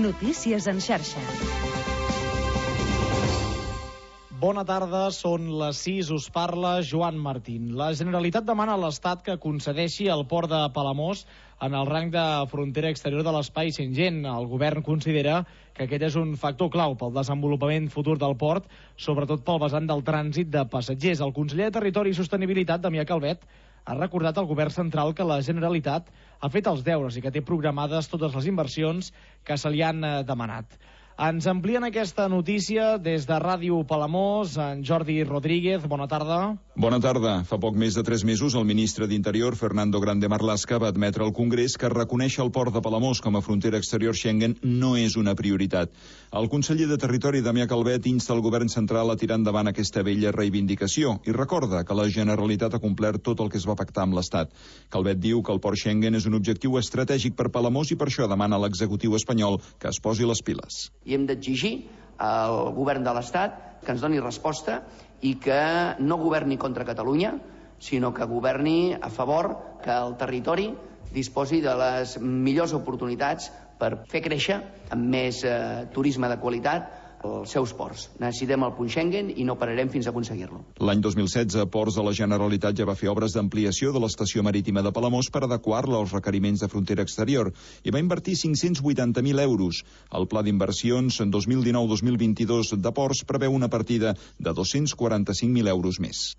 Notícies en xarxa. Bona tarda, són les 6, us parla Joan Martín. La Generalitat demana a l'Estat que concedeixi el port de Palamós en el rang de frontera exterior de l'espai Schengen. El govern considera que aquest és un factor clau pel desenvolupament futur del port, sobretot pel vessant del trànsit de passatgers. El conseller de Territori i Sostenibilitat, Damià Calvet, ha recordat al govern central que la Generalitat ha fet els deures i que té programades totes les inversions que se li han demanat. Ens amplien aquesta notícia des de Ràdio Palamós, en Jordi Rodríguez. Bona tarda. Bona tarda. Fa poc més de 3 mesos, el ministre d'Interior, Fernando Grande Marlaska, va admetre al Congrés que reconèixer el port de Palamós com a frontera exterior Schengen no és una prioritat. El conseller de Territori, Damià Calvet, insta el govern central a tirar endavant aquesta vella reivindicació i recorda que la Generalitat ha complert tot el que es va pactar amb l'Estat. Calvet diu que el port Schengen és un objectiu estratègic per Palamós i per això demana a l'executiu espanyol que es posi les piles. I hem d'exigir al govern de l'Estat que ens doni resposta i que no governi contra Catalunya, sinó que governi a favor que el territori disposi de les millors oportunitats per fer créixer amb més turisme de qualitat els seus ports. Necessitem el punt Schengen i no pararem fins a aconseguir-lo. L'any 2016, Ports de la Generalitat ja va fer obres d'ampliació de l'estació marítima de Palamós per adequar-la als requeriments de frontera exterior i va invertir 580.000 euros. El pla d'inversions en 2019-2022 de Ports preveu una partida de 245.000 euros més.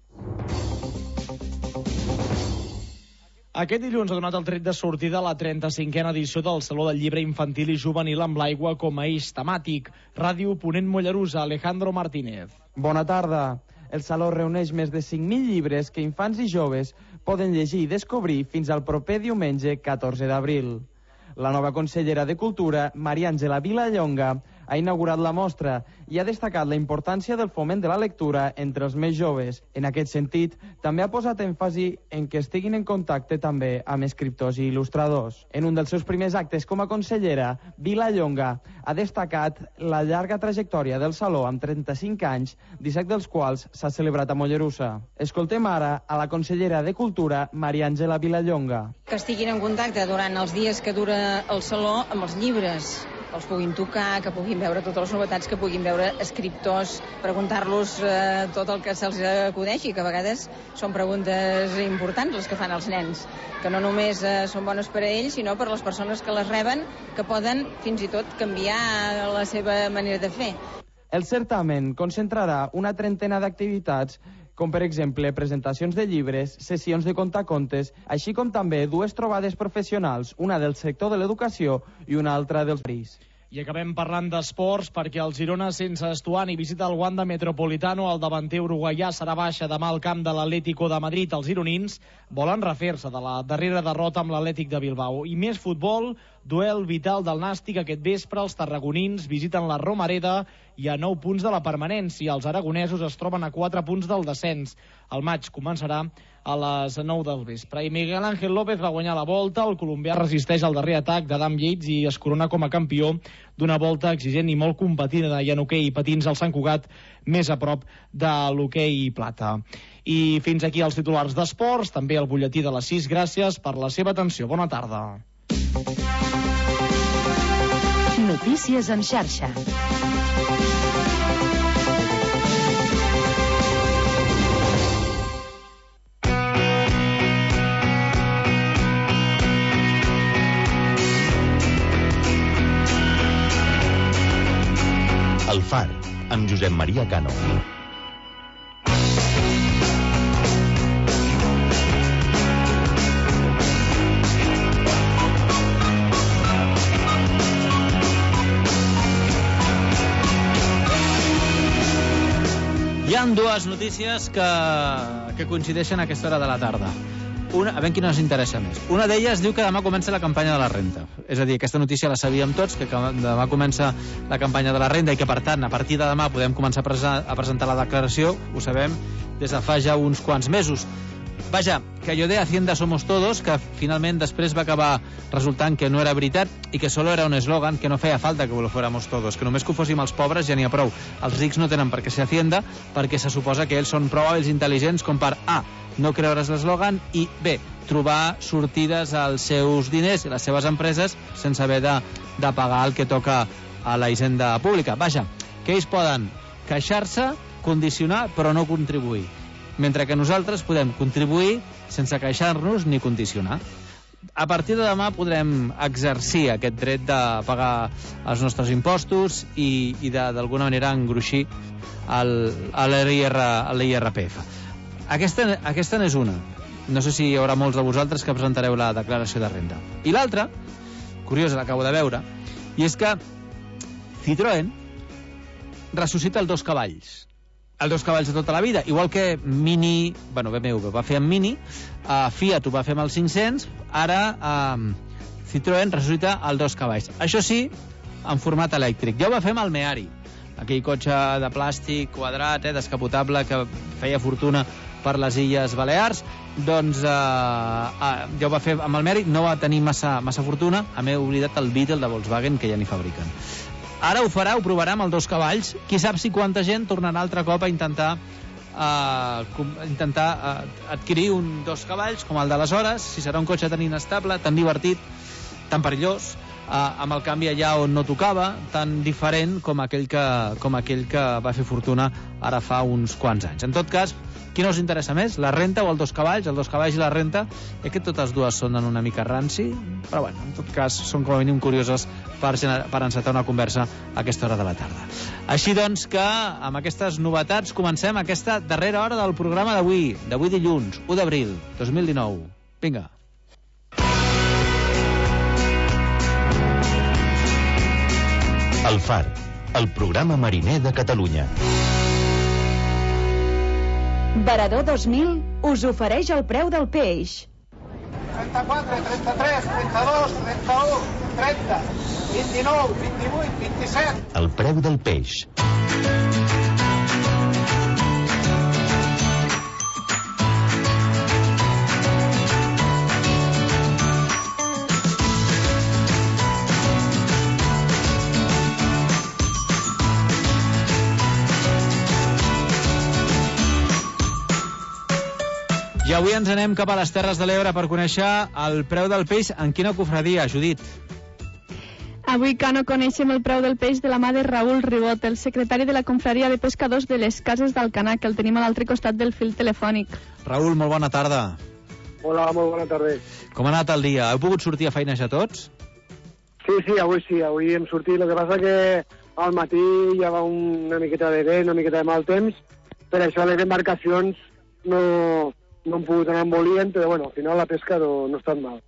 Aquest dilluns ha donat el tret de sortida a la 35a edició del Saló del Llibre Infantil i Juvenil amb l'aigua com a eix temàtic. Ràdio Ponent Mollerussa, Alejandro Martínez. Bona tarda. El Saló reuneix més de 5.000 llibres que infants i joves poden llegir i descobrir fins al proper diumenge 14 d'abril. La nova consellera de Cultura, Maria Àngela Vilallonga, ha inaugurat la mostra i ha destacat la importància del foment de la lectura entre els més joves. En aquest sentit, també ha posat èmfasi en que estiguin en contacte també amb escriptors i il·lustradors. En un dels seus primers actes com a consellera, Vilallonga ha destacat la llarga trajectòria del Saló amb 35 anys, 17 dels quals s'ha celebrat a Mollerussa. Escoltem ara a la consellera de Cultura, Maria Àngela Vilallonga. Que estiguin en contacte durant els dies que dura el Saló amb els llibres, els puguin tocar, que puguin veure totes les novetats, que puguin veure escriptors, preguntar-los tot el que se'ls acudeixi, que a vegades són preguntes importants les que fan els nens, que no només són bones per a ells, sinó per a les persones que les reben, que poden fins i tot canviar la seva manera de fer. El certamen concentrarà una trentena d'activitats, com per exemple presentacions de llibres, sessions de contacontes, així com també 2 trobades professionals, una del sector de l'educació i una altra dels paris. I acabem parlant d'esports perquè el Girona sense Estuani visita el Wanda Metropolitano. El davanter uruguaià serà baixa demà al camp de l'Atlético de Madrid. Els gironins volen refer-se de la darrera derrota amb l'Atlètic de Bilbao. I més futbol, duel vital del Nàstic aquest vespre. Els tarragonins visiten la Romareda i a 9 punts de la permanència. Els aragonesos es troben a 4 punts del descens. El maig començarà a les 9 del vespre. I Miguel Ángel López va guanyar la Volta. El colombià resisteix al darrer atac d'Adam Yates i es corona com a campió d'una volta exigent i molt competida i en hoquei i patins al Sant Cugat, més a prop de l'hoquei plata. I fins aquí els titulars d'esports, també el butlletí de les 6. Gràcies per la seva atenció. Bona tarda. Notícies en xarxa. El Far, amb Josep Maria Cano. Hi ha dues notícies que coincideixen a aquesta hora de la tarda. Una, a veure quina ens interessa més. Una d'elles diu que demà comença la campanya de la renta. És a dir, aquesta notícia la sabíem tots, que demà comença la campanya de la renta i que, per tant, a partir de demà podem començar a presentar la declaració. Ho sabem des de fa ja uns quants mesos. Vaja, que allò de Hacienda somos todos, que finalment després va acabar resultant que no era veritat i que solo era un eslògan, que no feia falta que lo fuéramos todos, que només que ho fóssim els pobres ja n'hi ha prou. Els rics no tenen per què ser Hacienda, perquè se suposa que ells són prou hàbils i intel·ligents com per A, no creure's l'eslògan, i B, trobar sortides als seus diners i les seves empreses sense haver de pagar el que toca a la hisenda pública. Vaja, que ells poden queixar-se, condicionar, però no contribuir. Mentre que nosaltres podem contribuir sense queixar-nos ni condicionar. A partir de demà podrem exercir aquest dret de pagar els nostres impostos i d'alguna manera engruixir l'IRPF. Aquesta n'és una. No sé si hi haurà molts de vosaltres que presentareu la declaració de renda. I l'altra, curiosa, l'acabo de veure, i és que Citroën ressuscita el 2 cavalls. El 2 cavalls de tota la vida, igual que Mini, BMW va fer amb Mini, Fiat ho va fer amb el 500, ara Citroën ressuscita el 2 cavalls. Això sí, en format elèctric. Ja ho va fer amb el Meari, aquell cotxe de plàstic quadrat, descapotable, que feia fortuna per les Illes Balears. Doncs ja ho va fer amb el Meari, no va tenir massa fortuna. M'he oblidat el Beetle de Volkswagen, que ja n'hi fabriquen. Ara ho farà, ho provarà amb els 2 cavalls. Qui sap si quanta gent tornarà altre cop a intentar adquirir un 2 cavalls com el d'aleshores, si serà un cotxe tan inestable, tan divertit, tan perillós, amb el canvi allà on no tocava, tan diferent com aquell que va fer fortuna ara fa uns quants anys. En tot cas, quina us interessa més, la renta o el 2 cavalls? El 2 cavalls i la renta, que totes dues sonen una mica ranci, però bueno, en tot cas són com a mínim curioses per encetar una conversa a aquesta hora de la tarda. Així doncs que amb aquestes novetats comencem aquesta darrera hora del programa d'avui dilluns, 1 d'abril 2019. Vinga. El Far, el programa mariner de Catalunya. Varador 2000 us ofereix el preu del peix. 34, 33, 32, 31, 30, 29, 28, 27... El preu del peix. I avui ens anem cap a les Terres de l'Ebre per conèixer el preu del peix. En quina cofradia, Judit? Avui, Cano, coneixem el preu del peix de la mà de Raül Ribot, el secretari de la confraria de pescadors de les Cases d'Alcanar, que el tenim a l'altre costat del fil telefònic. Raül, molt bona tarda. Hola, molt bona tarda. Com ha anat el dia? Heu pogut sortir a feina ja tots? Sí, avui hem sortit. El que passa que al matí hi va una miqueta de vent, una miqueta de mal temps, per això les embarcacions no han pogut anar amb volient, però bueno, al final la pesca no ha estat mal.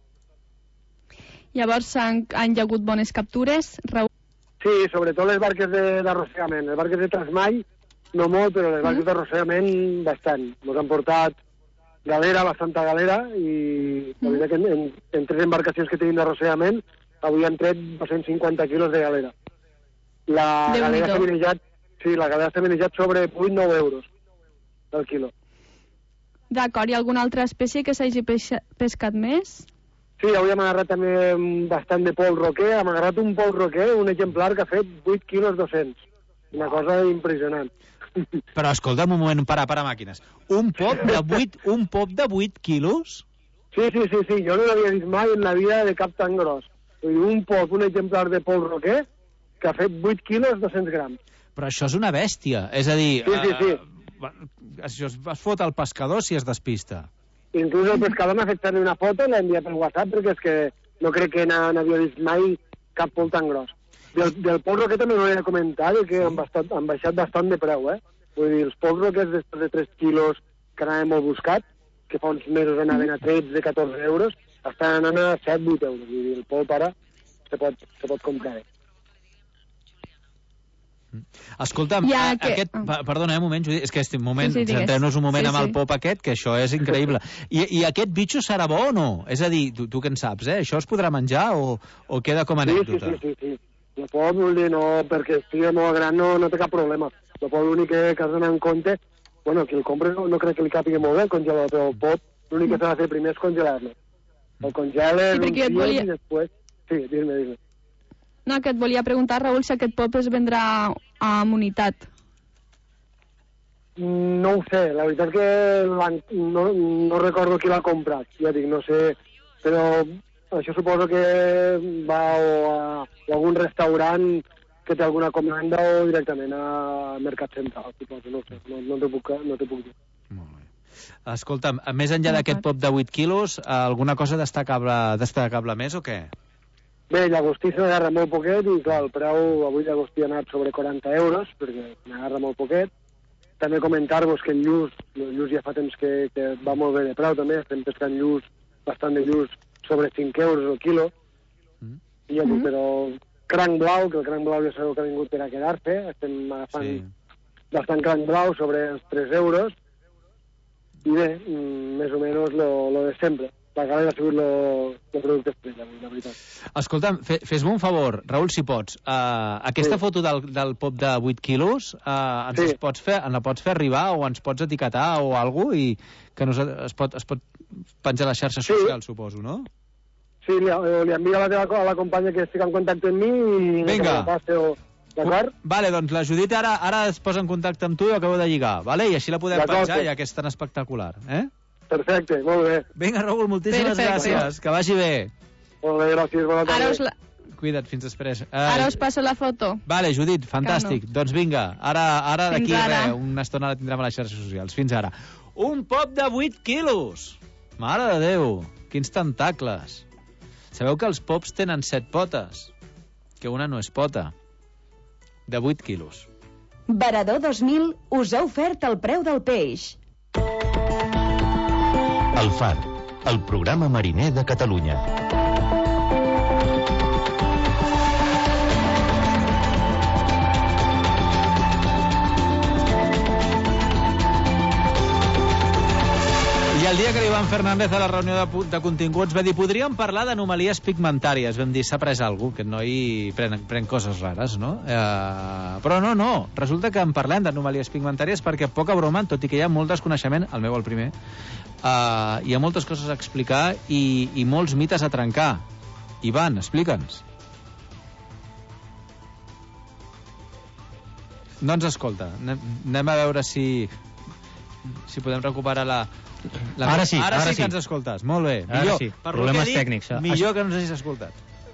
Llavors han hi hagut bones captures, Raül? Sí, sobretot les barques d'arrossegament. Les barques de trasmall, no molt, però les barques d'arrossegament bastant. Ens han portat galera, bastanta galera, i la veritat que en 3 embarcacions que tenim d'arrossegament avui han tret 250 quilos de galera. La galera s'ha manejat sobre 8-9 euros el quilo. D'acord, hi ha alguna altra espècie que s'hagi pescat més? Sí, avui hem agarrat també bastant de pol roquer. Hem agarrat un pol roquer, un exemplar que ha fet 8 quilos 200. Una cosa impressionant. Però escolta'm un moment, para màquines. Un pop de 8 quilos? Sí, jo no l'havia vist mai en la vida de cap tan gros. Un pop, un exemplar de pol roquer que ha fet 8 quilos 200 grams. Però això és una bèstia, és a dir... Sí. Això es fot al pescador si es despista. Inclús el pescador m'ha fet també una foto i l'ha enviat per WhatsApp, perquè és que no crec que n'havia vist mai cap pol tan gros. Del pol roquer també no he comentat, que han baixat bastant de preu, Vull dir, els pols roquers després de 3 quilos que anàvem molt buscat, que fa uns mesos anaven a 13-14 euros, estan anant a 7-8 euros. Vull dir, el pol para se pot comprar. Escolta'm, perdona, un moment, Judit, és que centrem-nos un moment amb el pop aquest, que això és increïble. I aquest bitxo serà bo o no? És a dir, tu què en saps, Això es podrà menjar o queda com a anècdota? Sí. El pop, vull dir, no, perquè estigui molt gran no té cap problema. El pop l'únic que has d'anar en compte, bueno, qui el compra no crec que li càpiga molt bé el congelador, però el pop l'únic que s'ha de fer primer és congelar-lo. El congeles un dia i després... Sí, dime. No, que et volia preguntar, Raül, si aquest pop es vendrà amb unitat. No ho sé, la veritat que no recordo qui l'ha comprat, ja dic, no sé, però això suposo que va a algun restaurant que té alguna comanda o directament a Mercat Central, suposo, no ho sé, no t'ho puc dir. Molt bé. Escolta'm, més enllà d'aquest pop de 8 quilos, alguna cosa destacable més o què? Bé, llagostí se n'agarra molt poquet i, clar, el preu avui llagostí ha anat sobre 40 euros, perquè n'agarra molt poquet. També comentar-vos que el lluç ja fa temps que va molt bé de preu, també. Estem pescant bastant de lluç, sobre 5 euros el quilo. I ja dic, però cranc blau, que el cranc blau ja sabeu que ha vingut per a quedar-se. Estem agafant bastant cranc blau sobre els 3 euros. I bé, més o menys lo de sempre. La galera ha sigut el producte estrella, la veritat. Escolta'm, fes-me un favor, Raül, si pots. Aquesta foto del pop de 8 quilos, ens la pots fer arribar o ens pots etiquetar o alguna cosa i que es pot penjar a les xarxes socials, suposo, no? Sí, li envio a la companya que estic en contacte amb mi i... Vinga. D'acord? Vale, doncs la Judit ara es posa en contacte amb tu i acabo de lligar, vale? I així la podem penjar, ja que és tan espectacular, eh? Perfecte, molt bé. Vinga, Raül, moltíssimes gràcies. Que vagi bé. Molt bé, gràcies, bona tarda. Cuida't, fins després. Ara us passo la foto. Vale, Judit, fantàstic. Doncs vinga, ara d'aquí una estona la tindrem a les xarxes socials. Fins ara. Un pop de 8 quilos! Mare de Déu, quins tentacles. Sabeu que els pops tenen 7 potes? Que una no és pota. De 8 quilos. Varador 2000 us ha ofert el preu del peix. El Far, el programa mariner de Catalunya. I el dia que l'Ivan Fernández a la reunió de continguts va dir podríem parlar d'anomalies pigmentàries. Vam dir, s'ha pres alguna cosa, que el noi pren coses rares, no? Però no. Resulta que en parlem d'anomalies pigmentàries perquè, poca broma, tot i que hi ha molt desconeixement, el meu el primer, hi ha moltes coses a explicar i molts mites a trencar. Ivan, explica'ns. No ens escolta. Anem a veure si podem recuperar la... Ara sí que ens escoltes. Molt bé. Millor, sí. Problemes tècnics. Millor que no ens hagis escoltat.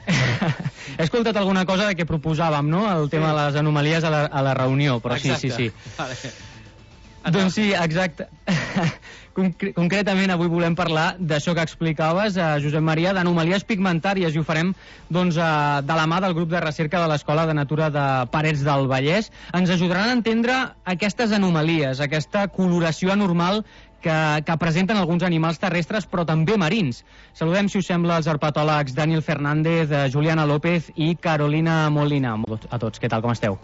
He escoltat alguna cosa que proposàvem, no? El tema de les anomalies a la reunió, però exacte. Sí. Vale. Doncs sí, exacte. Concretament avui volem parlar d'això que explicaves, Josep Maria, d'anomalies pigmentàries, i ho farem doncs, de la mà del grup de recerca de l'Escola de Natura de Parets del Vallès. Ens ajudaran a entendre aquestes anomalies, aquesta coloració anormal que presenten alguns animals terrestres però també marins. Saludem, si us sembla, els herpetòlegs Daniel Fernández, Juliana López i Carolina Molina. A tots, ¿qué tal? ¿Cómo esteu?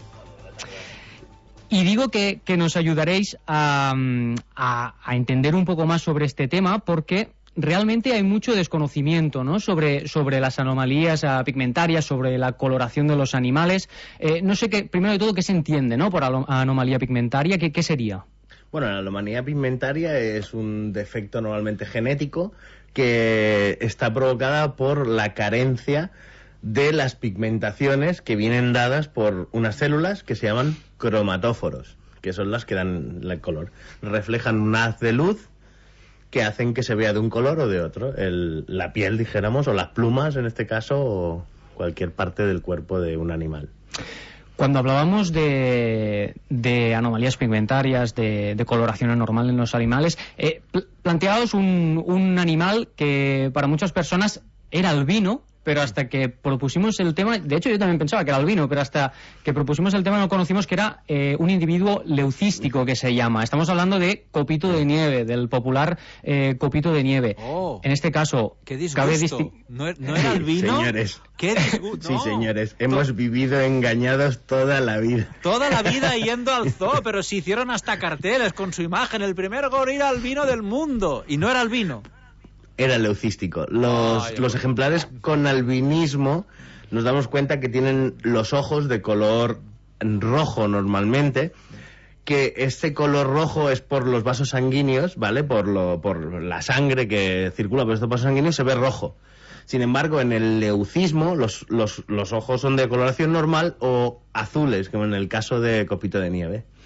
Y digo que nos ayudaréis a entender un poco más sobre este tema porque realmente hay mucho desconocimiento, ¿no? sobre las anomalías pigmentarias, sobre la coloración de los animales. No sé, primero de todo, ¿qué se entiende, ¿no? por anomalía pigmentaria? ¿Qué sería? Bueno, la anomalía pigmentaria es un defecto normalmente genético que está provocada por la carencia de las pigmentaciones que vienen dadas por unas células que se llaman cromatóforos, que son las que dan el color. Reflejan un haz de luz que hacen que se vea de un color o de otro. La piel, dijéramos, o las plumas, en este caso, o cualquier parte del cuerpo de un animal. Cuando hablábamos de anomalías pigmentarias, de coloración anormal en los animales, planteaos un animal que para muchas personas era albino, pero hasta que propusimos el tema, de hecho yo también pensaba que era albino, pero hasta que propusimos el tema no conocimos que era un individuo leucístico, que se llama. Estamos hablando de copito de nieve, del popular copito de nieve. En este caso, qué disgusto. ¿No era albino? Señores. ¿Qué disgusto? Sí, señores, hemos vivido engañados toda la vida. Toda la vida yendo al zoo, pero se hicieron hasta carteles con su imagen, el primer gorila albino del mundo, y no era albino. Era leucístico. Los ejemplares con albinismo nos damos cuenta que tienen los ojos de color rojo normalmente, que este color rojo es por los vasos sanguíneos, ¿vale? Por la sangre que circula por estos vasos sanguíneos se ve rojo. Sin embargo, en el leucismo los ojos son de coloración normal o azules, como en el caso de copito de nieve.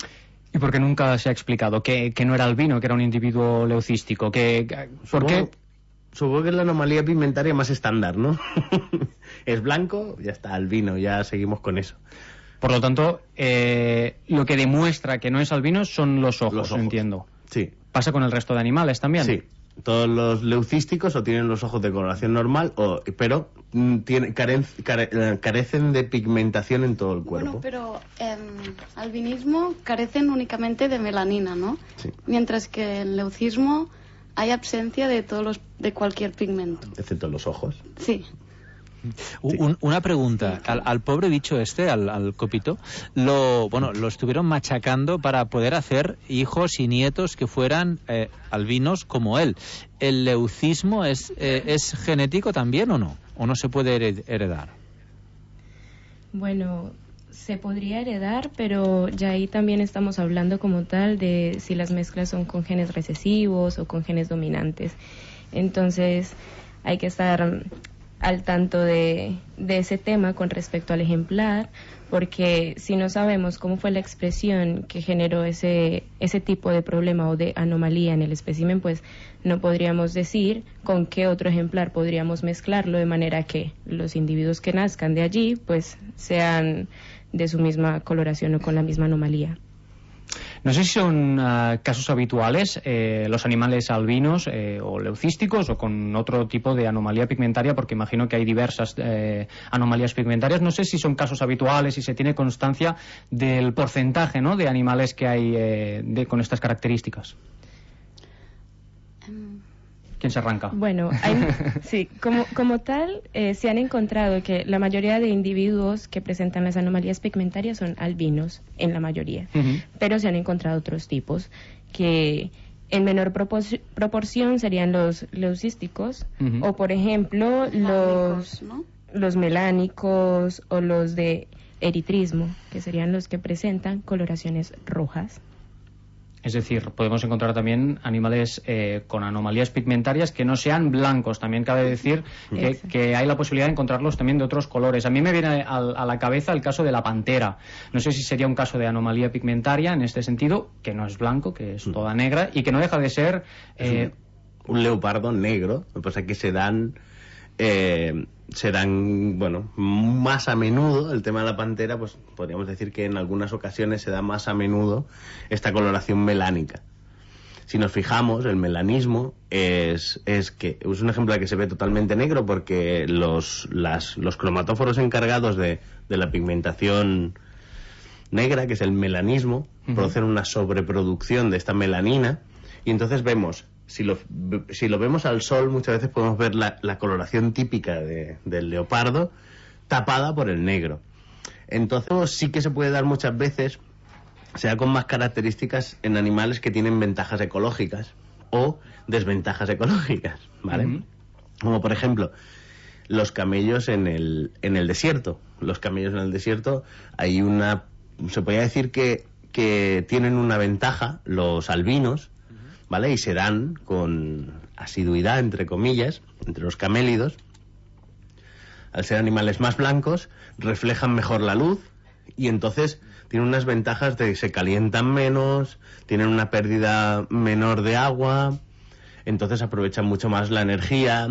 ¿Y por qué nunca se ha explicado que no era albino, que era un individuo leucístico? ¿Por qué? Supongo que es la anomalía pigmentaria más estándar, ¿no? Es blanco, ya está, albino, ya seguimos con eso. Por lo tanto, lo que demuestra que no es albino son los ojos, entiendo. Sí. ¿Pasa con el resto de animales también? Sí. Todos los leucísticos o tienen los ojos de coloración normal, pero carecen de pigmentación en todo el cuerpo. Bueno, pero albinismo carecen únicamente de melanina, ¿no? Sí. Mientras que en leucismo hay ausencia de cualquier pigmento. Excepto los ojos. Sí. Una pregunta, al pobre bicho al copito, lo estuvieron machacando para poder hacer hijos y nietos que fueran albinos como él. ¿El leucismo es genético también o no? ¿O no se puede heredar? Bueno, se podría heredar, pero ya ahí también estamos hablando como tal de si las mezclas son con genes recesivos o con genes dominantes. Entonces hay que estar al tanto de ese tema con respecto al ejemplar, porque si no sabemos cómo fue la expresión que generó ese tipo de problema o de anomalía en el espécimen, pues no podríamos decir con qué otro ejemplar podríamos mezclarlo de manera que los individuos que nazcan de allí pues sean de su misma coloración o con la misma anomalía. No sé si son casos habituales los animales albinos o leucísticos o con otro tipo de anomalía pigmentaria, porque imagino que hay diversas anomalías pigmentarias. No sé si son casos habituales, si se tiene constancia del porcentaje, ¿no?, de animales que hay con estas características. ¿Quién se arranca? Bueno, sí, como tal, se han encontrado que la mayoría de individuos que presentan las anomalías pigmentarias son albinos, en la mayoría, pero se han encontrado otros tipos que en menor proporción serían los leucísticos, o por ejemplo los melánicos o los de eritrismo, que serían los que presentan coloraciones rojas. Es decir, podemos encontrar también animales con anomalías pigmentarias que no sean blancos. También cabe decir que hay la posibilidad de encontrarlos también de otros colores. A mí me viene a la cabeza el caso de la pantera. No sé si sería un caso de anomalía pigmentaria en este sentido, que no es blanco, que es toda negra y que no deja de ser... un leopardo negro. Lo que pasa es que se dan, bueno, más a menudo. El tema de la pantera, pues podríamos decir que en algunas ocasiones se da más a menudo esta coloración melánica. Si nos fijamos, el melanismo es un ejemplar que se ve totalmente negro porque los cromatóforos encargados de la pigmentación negra, que es el melanismo, producen una sobreproducción de esta melanina, y entonces vemos, si lo vemos al sol, muchas veces podemos ver la coloración típica del leopardo tapada por el negro. Entonces sí que se puede dar muchas veces, sea con más características en animales que tienen ventajas ecológicas o desventajas ecológicas, ¿vale? Como por ejemplo los camellos en el desierto. Los camellos en el desierto se podría decir que tienen una ventaja los albinos, ¿vale? Y se dan con asiduidad, entre comillas, entre los camélidos. Al ser animales más blancos, reflejan mejor la luz y entonces tienen unas ventajas de que se calientan menos, tienen una pérdida menor de agua, entonces aprovechan mucho más la energía.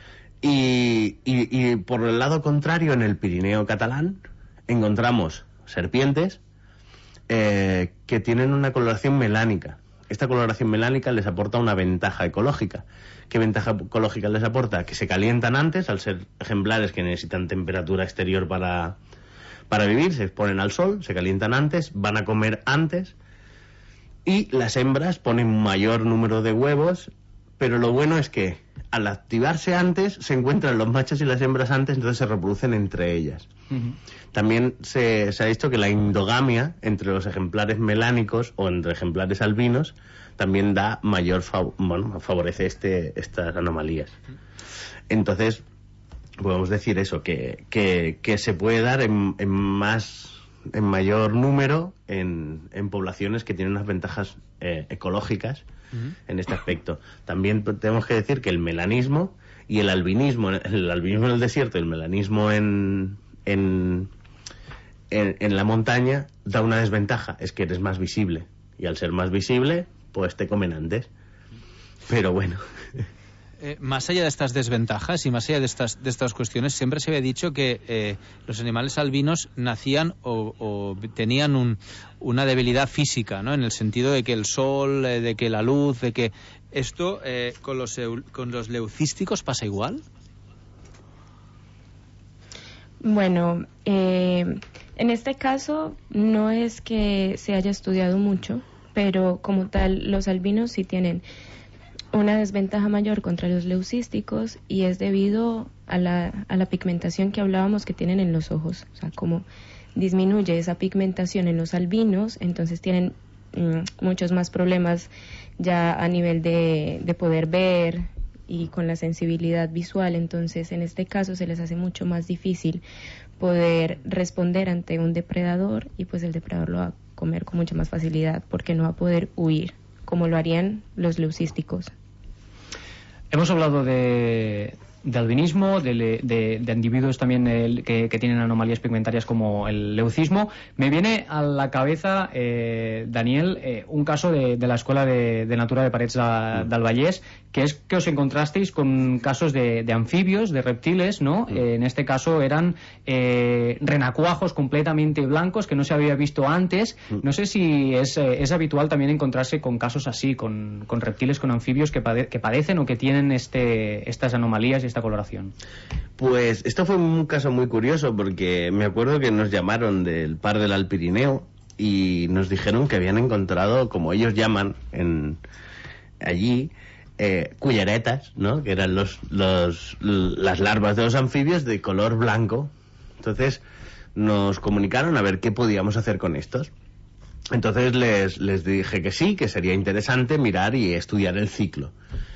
Y por el lado contrario, en el Pirineo catalán, encontramos serpientes que tienen una coloración melánica. Esta coloración melánica les aporta una ventaja ecológica. ¿Qué ventaja ecológica les aporta? Que se calientan antes, al ser ejemplares que necesitan temperatura exterior para vivir, se exponen al sol, se calientan antes, van a comer antes, y las hembras ponen un mayor número de huevos, pero lo bueno es que al activarse antes se encuentran los machos y las hembras antes, entonces se reproducen entre ellas. También se ha visto que la endogamia entre los ejemplares melánicos o entre ejemplares albinos también da mayor favorece estas anomalías. Entonces podemos decir eso, que se puede dar en mayor número en poblaciones que tienen unas ventajas ecológicas en este aspecto. También tenemos que decir que el melanismo y el albinismo en el desierto y el melanismo en la montaña da una desventaja, es que eres más visible. y al ser más visible, pues te comen antes. Pero bueno. Más allá de estas desventajas y más allá de estas cuestiones, siempre se había dicho que los animales albinos nacían o tenían una debilidad física, ¿no? En el sentido de que el sol, de que la luz, de que esto con los leucísticos pasa igual. Bueno, en este caso no es que se haya estudiado mucho, pero como tal los albinos sí tienen una desventaja mayor contra los leucísticos, y es debido a la pigmentación que hablábamos que tienen en los ojos. O sea, como disminuye esa pigmentación en los albinos, entonces tienen muchos más problemas ya a nivel de poder ver y con la sensibilidad visual. Entonces en este caso se les hace mucho más difícil poder responder ante un depredador, y pues el depredador lo va a comer con mucha más facilidad porque no va a poder huir como lo harían los leucísticos. Hemos hablado de albinismo, de individuos también que tienen anomalías pigmentarias como el leucismo. Me viene a la cabeza, Daniel, un caso de la Escuela de Natura de Parets del Vallès, que es que os encontrasteis con casos de anfibios, de reptiles, ¿no? En este caso eran renacuajos completamente blancos que no se había visto antes. No sé si es habitual también encontrarse con casos así, con reptiles, con anfibios que padecen o que tienen estas anomalías y esta coloración. Pues esto fue un caso muy curioso, porque me acuerdo que nos llamaron del Par del Alt Pirineo y nos dijeron que habían encontrado, como ellos llaman allí, culleretas, ¿no? Que eran las larvas de los anfibios de color blanco. Entonces nos comunicaron a ver qué podíamos hacer con estos. Entonces les dije que sí, que sería interesante mirar y estudiar el ciclo.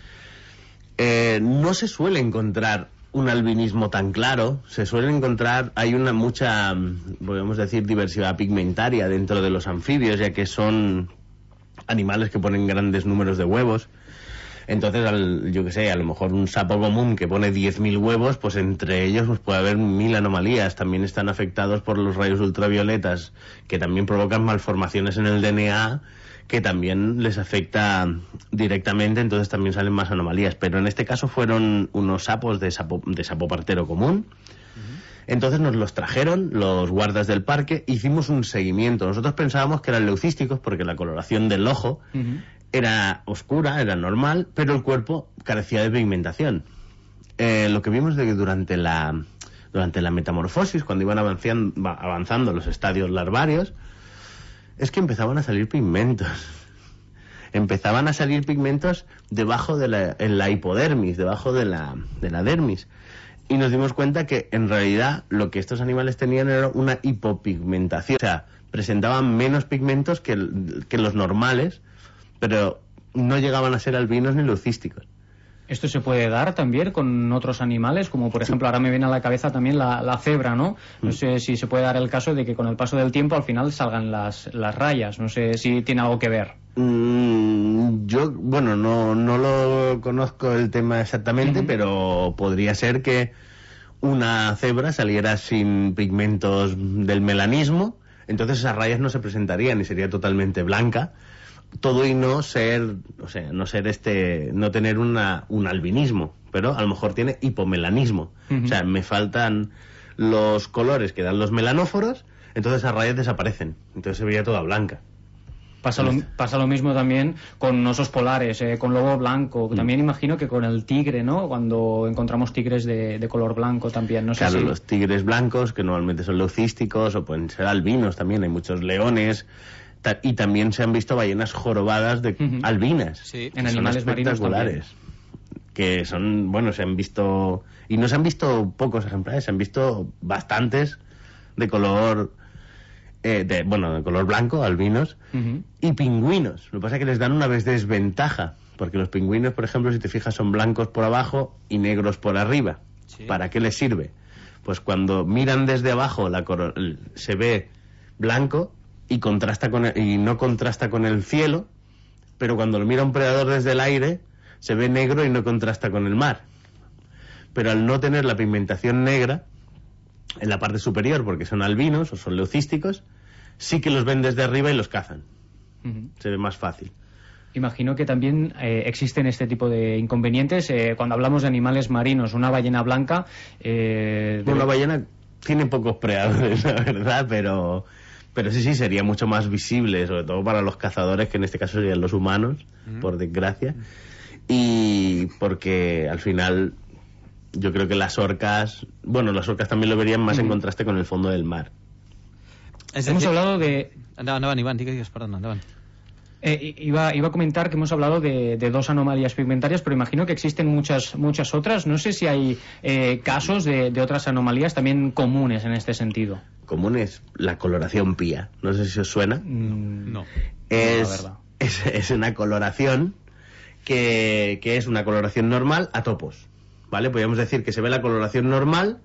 No se suele encontrar un albinismo tan claro, hay mucha, podemos decir, diversidad pigmentaria dentro de los anfibios, ya que son animales que ponen grandes números de huevos. Entonces, yo que sé, a lo mejor un sapo común que pone 10.000 huevos, pues entre ellos pues puede haber 1.000 anomalías. También están afectados por los rayos ultravioletas, que también provocan malformaciones en el DNA, que también les afecta directamente, entonces también salen más anomalías. Pero en este caso fueron unos sapos de sapo partero común. Entonces nos los trajeron los guardas del parque, hicimos un seguimiento. Nosotros pensábamos que eran leucísticos porque la coloración del ojo era oscura, era normal, pero el cuerpo carecía de pigmentación. Lo que vimos de que durante la metamorfosis, cuando iban avanzando los estadios larvarios, es que empezaban a salir pigmentos. Empezaban a salir pigmentos debajo en la hipodermis, debajo de la dermis. Y nos dimos cuenta que en realidad lo que estos animales tenían era una hipopigmentación. O sea, presentaban menos pigmentos que los normales, pero no llegaban a ser albinos ni leucísticos. ¿Esto se puede dar también con otros animales? Como por ejemplo, ahora me viene a la cabeza también la cebra, ¿no? No sé si se puede dar el caso de que con el paso del tiempo al final salgan las rayas. No sé si tiene algo que ver. Yo, bueno, no lo conozco el tema exactamente, pero podría ser que una cebra saliera sin pigmentos del melanismo, entonces esas rayas no se presentarían y sería totalmente blanca. Todo y no tener un albinismo, pero a lo mejor tiene hipomelanismo. O sea, me faltan los colores que dan los melanóforos, entonces esas rayas desaparecen, entonces se vería toda blanca. Pasa lo mismo también con osos polares, con lobo blanco. También imagino que con el tigre, ¿no? Cuando encontramos tigres de color blanco también. No sé claro, si... los tigres blancos, que normalmente son leucísticos, o pueden ser albinos también, hay muchos leones. Y también se han visto ballenas jorobadas albinas, sí, en animales marinos también. Que son, bueno, se han visto, y no se han visto pocos ejemplares, se han visto bastantes de color de color blanco, albinos, y pingüinos. Lo que pasa es que les dan una desventaja, porque los pingüinos, por ejemplo, si te fijas, son blancos por abajo y negros por arriba. Sí. ¿Para qué les sirve? Pues cuando miran desde abajo se ve blanco y no contrasta con el cielo, pero cuando lo mira un predador desde el aire se ve negro y no contrasta con el mar. Pero al no tener la pigmentación negra en la parte superior, porque son albinos o son leucísticos, sí que los ven desde arriba y los cazan. Se ve más fácil. Imagino que también existen este tipo de inconvenientes. Cuando hablamos de animales marinos, una ballena blanca... Bueno, la ballena tiene pocos predadores, la verdad, pero sí, sería mucho más visible, sobre todo para los cazadores, que en este caso serían los humanos, por desgracia. Y porque al final yo creo que las orcas también lo verían más en contraste con el fondo del mar. Hemos hablado de... Endavant, Ivan, digues, perdona, endavant. Iba a comentar que hemos hablado de 2 anomalías pigmentarias, pero imagino que existen muchas otras. No sé si hay casos de otras anomalías también comunes en este sentido. Comunes, la coloración pía. No sé si os suena. No. Es una coloración que es una coloración normal a topos, ¿vale? Podríamos decir que se ve la coloración normal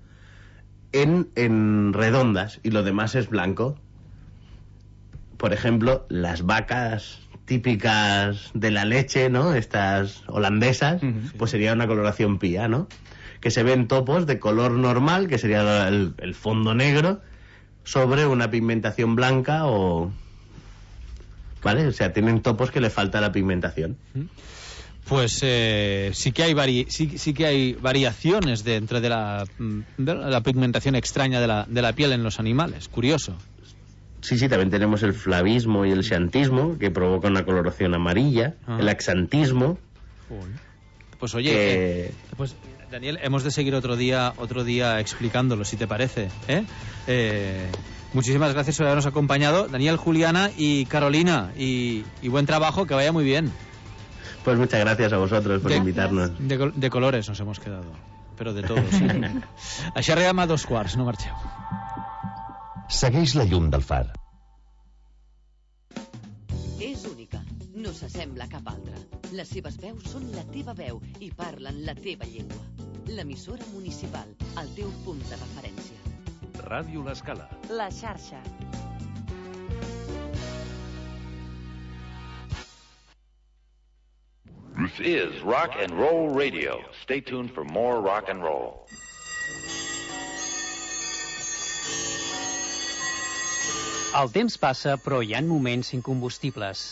en redondas y lo demás es blanco. Por ejemplo, las vacas típicas de la leche, ¿no? Estas holandesas, pues sería una coloración pía, ¿no? Que se ven topos de color normal, que sería el fondo negro, sobre una pigmentación blanca o... ¿Vale? O sea, tienen topos que le falta la pigmentación. Pues sí que hay variaciones dentro de la pigmentación extraña de la piel en los animales. Curioso. Sí, también tenemos el flavismo y el xantismo, que provoca una coloración amarilla, el axantismo. Pues oye, pues Daniel, hemos de seguir otro día explicándolo, si te parece. Muchísimas gracias por habernos acompañado, Daniel, Juliana y Carolina, y buen trabajo, que vaya muy bien. Pues muchas gracias a vosotros por invitarnos. De colores nos hemos quedado, però de todos. Això arribem a 2:15, no marxeu. Segueix la llum del far. És única, no s'assembla a cap altra. Les seves veus són la teva veu i parlen la teva llengua. L'emissora municipal, el teu punt de referència. Ràdio L'Escala. La xarxa. This is Rock and Roll Radio. Stay tuned for more rock and roll. El temps passa, però hi ha moments incombustibles.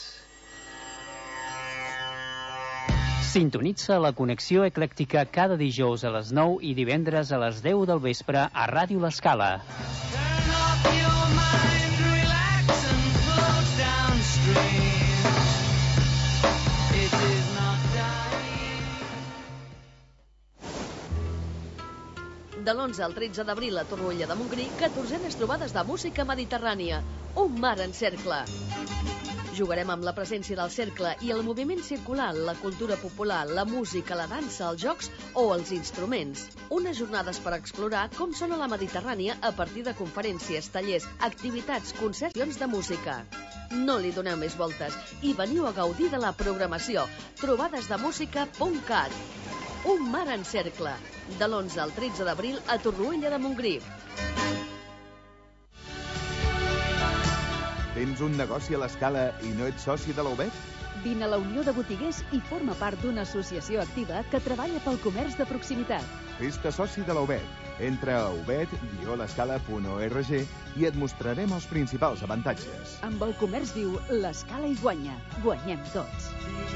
Sintonitza la connexió eclèctica cada dijous a les 9 i divendres a les 10 del vespre a Ràdio L'Escala. De l'11 al 13 d'abril a Torroella de Montgrí, 14enes trobades de música mediterrània. Un mar en cercle. Jugarem amb la presència del cercle i el moviment circular, la cultura popular, la música, la dansa, els jocs o els instruments. Unes jornades per explorar com sona la Mediterrània a partir de conferències, tallers, activitats, concerts de música. No li doneu més voltes i veniu a gaudir de la programació. trobadesdemusica.cat. Un mar en cercle. De l'11 al 13 d'abril a Torroella de Montgrí. Tens un negoci a l'Escala i no ets soci de la UBET? Vine a la Unió de Botiguers i forma part d'una associació activa que treballa pel comerç de proximitat. Fes-te soci de la UBET. Entra a ubet-l'escala.org i et mostrarem els principals avantatges. Amb el comerç viu, l'Escala hi guanya. Guanyem tots.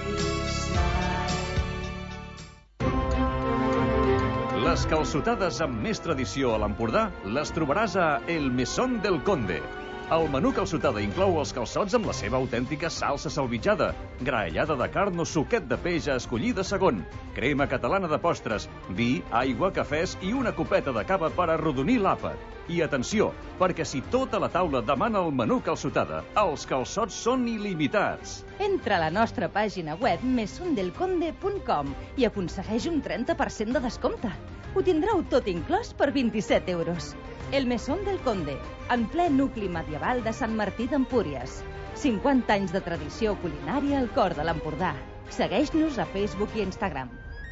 Les calçotades amb més tradició a l'Empordà les trobaràs a El Mesón del Conde. El menú calçotada inclou els calçots amb la seva autèntica salsa salvitjada, graellada de carn o suquet de peix a escollir de segon, crema catalana de postres, vi, aigua, cafès i una copeta de cava per arrodonir l'àpat. I atenció, perquè si tota la taula demana el menú calçotada, els calçots són il·limitats. Entra a la nostra pàgina web mesondelconde.com i aconsegueix un 30% de descompte. Ho tindreu tot inclòs per 27 euros. El Mesón del Conde, en ple nucli medieval de Sant Martí d'Empúries. 50 anys de tradició culinària al cor de l'Empordà. Segueix-nos a Facebook i Instagram.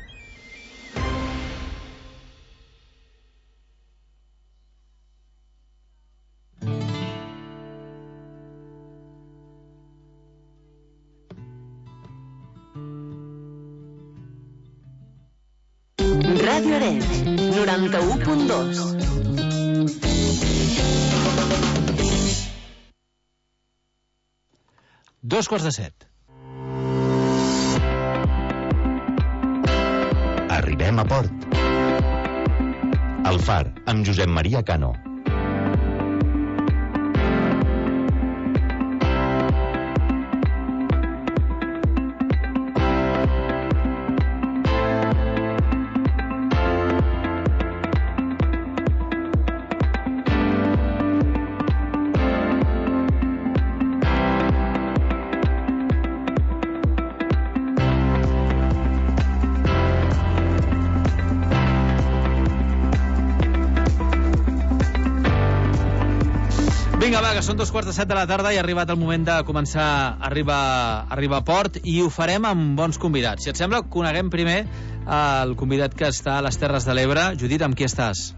Ràdio Arenys, 91.2. 2:45. Arribem a port. El Far, amb Josep Maria Cano. Vinga, va, que són 2:45 de la tarda i ha arribat el moment de començar a arribar a port, i ho farem amb bons convidats. Si et sembla, coneguem primer el convidat que està a les Terres de l'Ebre. Judit, amb qui estàs?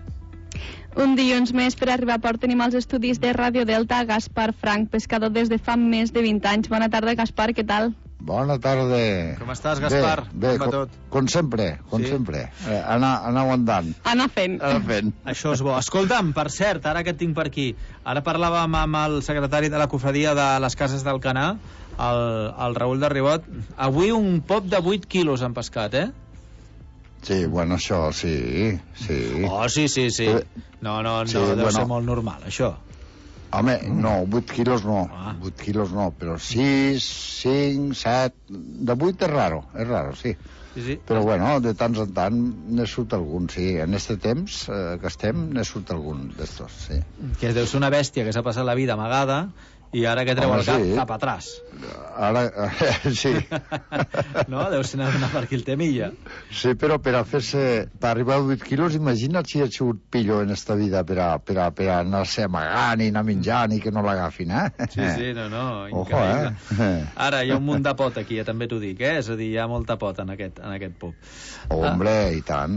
Un dilluns més per arribar a port tenim als estudis de Ràdio Delta Gaspar Frank, pescador des de fa més de 20 anys. Bona tarda, Gaspar, què tal? Bona tarda. Com estàs, Gaspar? Bé, com va tot? Com sempre, com sempre. Anar aguantant. Anar fent. Això és bo. Escolta'm, per cert, ara que et tinc per aquí, ara parlàvem amb el secretari de la cofradia de les Cases d'Alcanar, el Raül de Ribot. Avui un pop de 8 quilos han pescat, eh? Sí, bueno, això, sí. Oh, sí. No, deu ser molt normal, això. Home, no, 8 quilos no. 8 quilos no, però 6, 5, 7... De 8 és raro, sí. Sí. Però bueno, de tant en tant ne surt algun, sí. En este temps que estem ne surt algun d'estos, sí. Que deu ser una bèstia que s'ha passat la vida amagada i ara que treu el cap atràs. Ara, sí. No? Deu ser anar per aquí el temilla. Sí, però per a fer-se... Per arribar a 8 quilos, imagina't si ha sigut pillo en esta vida per a anar-se amagant i anar menjant i que no l'agafin, eh? Sí, no, ojo, increïble. Ara, hi ha un munt de pot aquí, també t'ho dic, eh? És a dir, hi ha molta pot en aquest pub. Hombre, i tant.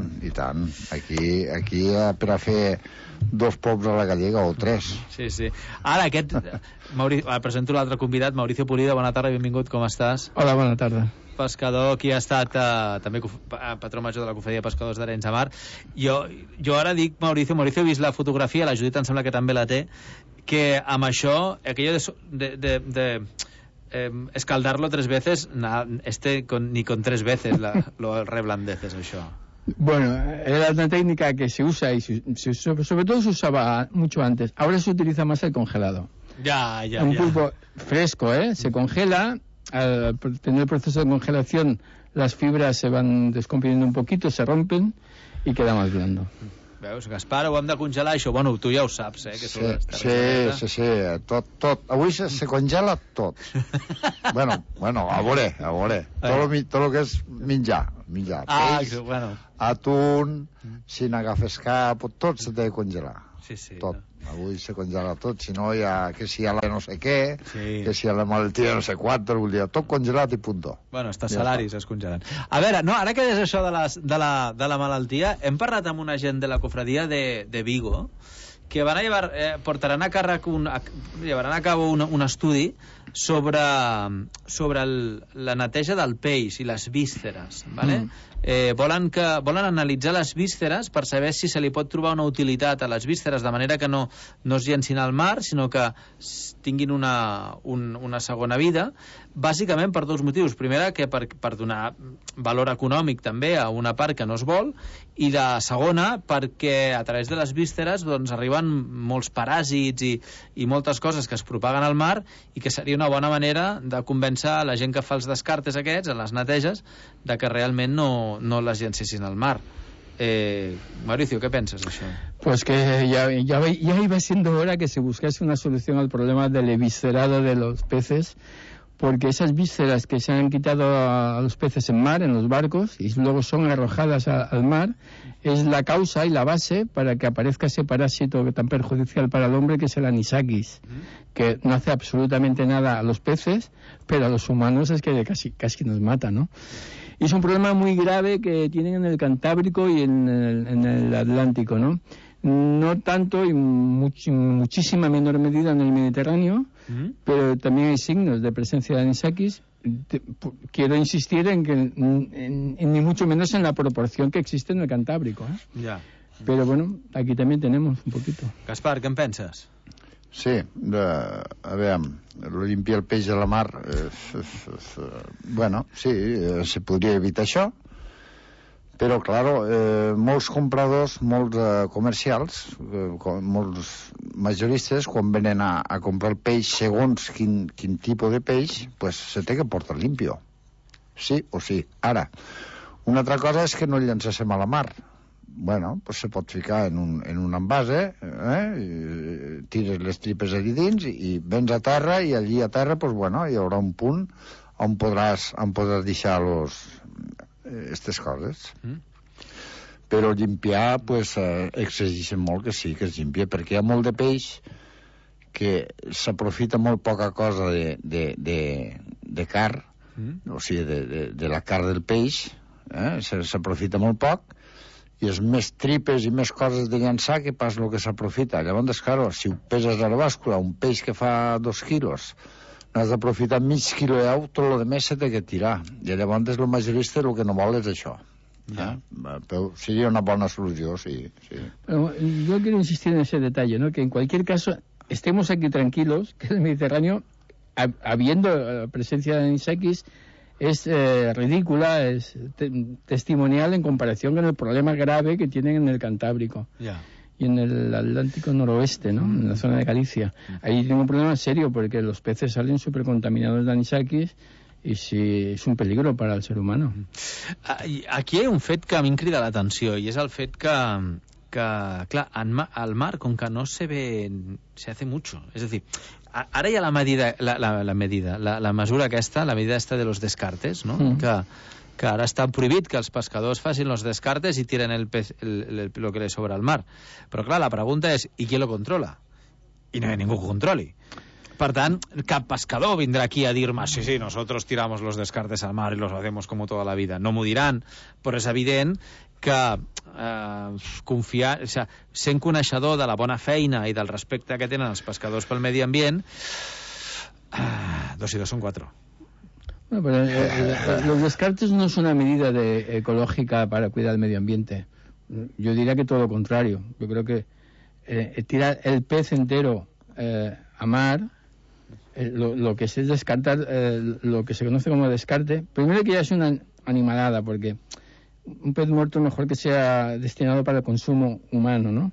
Aquí per a fer 2 pops a la gallega o 3. Sí. Ara, presento l'altre convidat, Mauricio Pulido. Bona tarda, benvingut, com estàs? Hola, bona tarda. Pescador, qui ha estat també patró major de la Cofradia de Pescadors d'Arenys de Mar. Jo ara dic Mauricio, he vist la fotografia, la Judit em sembla que també la té, que amb això, aquello de escaldarlo 3 veces, ni con 3 veces lo reblandeces, això. Bueno, era una técnica que se usa y sobre todo se usaba mucho antes. Ahora se utiliza más el congelado. Ya. Un pulpo fresco, se congela. Al tener el proceso de congelación, las fibras se van descomprimiendo un poquito, se rompen y queda más blando. Veus, Gaspar, ho hem de congelar, això. Bueno, tu ja ho saps, eh? Que sí. Tot. Avui se congela tot. Bueno, a veure. Tot lo que és menjar. Peix, atún, si n'agafes cap, tot se té de congelar. Sí. Tot. Avui se congela tot, si no hi ha que si hi ha la no sé què, que si hi ha la malaltia no sé quantos, vull dir, tot congelat i punto. Bueno, està salaris es congelen. A veure, no, ara que és això de la malaltia, hem parlat amb una gent de la cofradia de Vigo que van a portaran a càrrec llevaran a cabo un estudi sobre la neteja del peix i les vísceres, ¿vale? Volen analitzar les vísceres per saber si se li pot trobar una utilitat a les vísceres, de manera que no es llencin al mar, sinó que tinguin una segona vida, bàsicament per 2 motius. Primera, que per donar valor econòmic també a una part que no es vol, i la segona, perquè a través de les vísceres arriben molts paràsits i moltes coses que es propaguen al mar, i que seria una bona manera de convèncer a la gent que fa els descartes aquests, a les neteges, de que realment no les llencessin al mar. Mauricio, ¿qué piensas de eso? Pues que ya iba siendo hora que se buscase una solución al problema del eviscerado de los peces, porque esas vísceras que se han quitado a los peces en mar, en los barcos, y luego son arrojadas al mar, es la causa y la base para que aparezca ese parásito tan perjudicial para el hombre, que es el anisakis, que no hace absolutamente nada a los peces, pero a los humanos es que casi nos mata, ¿no? Y es un problema muy grave que tienen en el Cantábrico y en el Atlántico, ¿no? No tanto y muchísima menor medida en el Mediterráneo, pero también hay signos de presencia de anisakis. Quiero insistir en que ni mucho menos en la proporción que existe en el Cantábrico, ¿eh? Ya. Pero bueno, aquí también tenemos un poquito. Gaspar, ¿qué piensas? Sí, a veure, limpiar el peix de la mar, bueno, sí, se podria evitar això, però, claro, molts compradors, molts comercials, molts majoristes, quan venen a comprar el peix segons quin tipus de peix, pues se té que portar limpio. Sí o sí. Ara, una altra cosa és que no el llancéssim a la mar. Bueno, pues se pot ficar en un envase, tires les tripes allà dins i vens a terra, i allí a terra, pues bueno, hi haurà un punt on podràs deixar aquestes coses. Però limpiar, pues, exigeixen molt que sí, que es limpia, perquè hi ha molt de peix que s'aprofita molt poca cosa de car, o sigui, de la car del peix, s'aprofita molt poc, i és més tripes i més coses de llançar que pas el que s'aprofita. Llavors, claro, si ho peses a la bàscula, un peix que fa 2 quilos, n'has d'aprofitar mig quilo d'au, tot el més se té que tirar. I llavors el majorista el que no vol és això. Pero sería una buena solución, sí. Pero yo quiero insistir en ese detalle, ¿no? Que en cualquier caso estemos aquí tranquilos, que el Mediterráneo, habiendo presencia de anisakis, es ridícula, es testimonial en comparación con el problema grave que tienen en el Cantábrico y en el Atlántico noroeste, ¿no? En la zona de Galicia. Ahí tienen un problema serio porque los peces salen súper contaminados de anisakis i sí, és un peligro per al ser humano. Aquí hi ha un fet que a mi em crida l'atenció, i és el fet que clar, al mar, com que no se ve, se hace mucho. És a dir, ara hi ha la mesura aquesta, la medida esta de los descartes, no? Que ara està prohibit que els pescadors facin los descartes i tiren el pez, lo que li sobra al mar. Però clar, la pregunta és, ¿y quién lo controla? I no hi ha ningú que controli. Per tant, cap pescador vindrà aquí a dir-me sí, nosotros tiramos los descartes al mar y los hacemos como toda la vida. No m'ho diran, però és evident que confiar, o sigui, sent coneixedor de la bona feina i del respecte que tenen els pescadors pel medi ambient, 2 y 2 son 4. Bueno, pero los descartes no es una medida ecológica para cuidar el medio ambiente. Yo diría que todo lo contrario. Yo creo que tirar el pez entero a mar, lo que se es descartar, lo que se conoce como descarte, primero que ya es una animalada, porque un pez muerto mejor que sea destinado para el consumo humano, ¿no?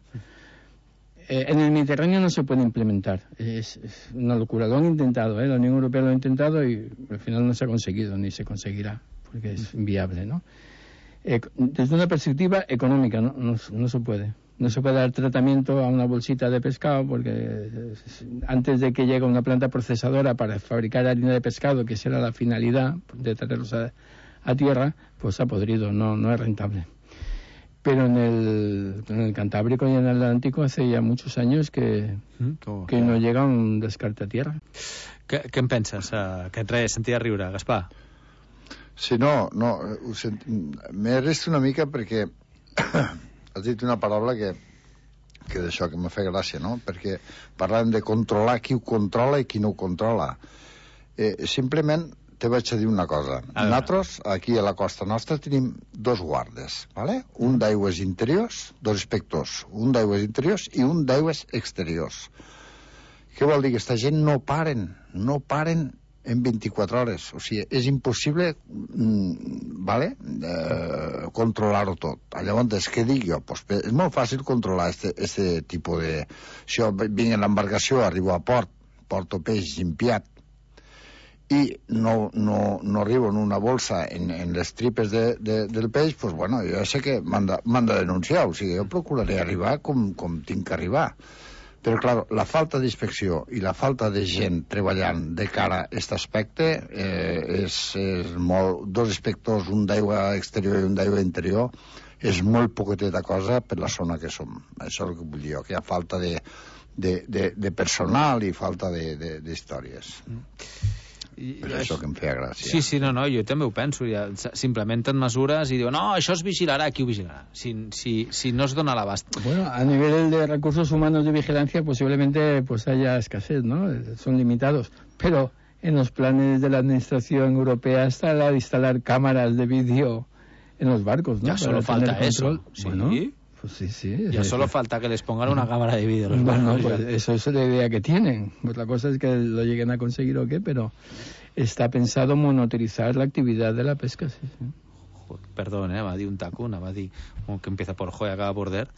En el Mediterráneo no se puede implementar, es una locura. Lo han intentado, la Unión Europea lo ha intentado y al final no se ha conseguido, ni se conseguirá, porque es inviable, ¿no? Desde una perspectiva económica no se puede. No se puede dar tratamiento a una bolsita de pescado porque antes de que llegue una planta procesadora para fabricar harina de pescado, que será la finalidad de traerlos a tierra, pues ha podrido, no es rentable. Pero en el Cantábrico y en el Atlántico hace ya muchos años que no llega un descarte a tierra. Què en penses? Que et sentia riure, Gaspar? Sí, m'he resta una mica perquè has dit una paraula que d'això que m'ha fet gràcia, no? Perquè parlàvem de controlar qui ho controla i qui no ho controla. Simplement te vaig a dir una cosa. Nosaltres, aquí a la costa nostra, tenim 2 guardes, ¿vale? Un d'aigües interiors, 2 inspectors, un d'aigües interiors i un d'aigües exteriors. Què vol dir? Que aquesta gent no paren en 24 hores. O sigui, és impossible controlar-ho tot. Llavors, què dic jo? Pues és molt fàcil controlar este tipus de... Si jo vinc en l'embarcació, arribo a port, porto peix limpiat i no arribo en una bolsa en les tripes del peix, pues bueno, jo sé que m'han de denunciar. O sigui, jo procuraré arribar com tinc que arribar. Però, clar, la falta d'inspecció i la falta de gent treballant de cara a aquest aspecte és molt... 2 inspectors, un d'aigua exterior i un d'aigua interior, és molt poqueteta cosa per la zona que som. Això és el que vull dir jo, que hi ha falta de personal i falta d'històries. Per això que em feia gràcia. Sí, no, jo també ho penso. S'implementen mesures i diuen, no, això es vigilarà, qui ho vigilarà? Si no es dona l'abast. Bueno, a nivel de recursos humanos de vigilancia posiblemente pues haya escasez, ¿no? Son limitados. Pero en los planes de la Administración Europea está la de instalar cámaras de vídeo en los barcos, ¿no? Ya solo falta eso. Bueno, Pues sí. Ya solo falta que les pongan una cámara de vídeo. Bueno, pues eso es la idea que tienen. Otra cosa es que lo lleguen a conseguir o qué, pero está pensado monitorizar la actividad de la pesca, sí. Perdón, va a dir un taco, va a dir que empieza por jo y acaba por der.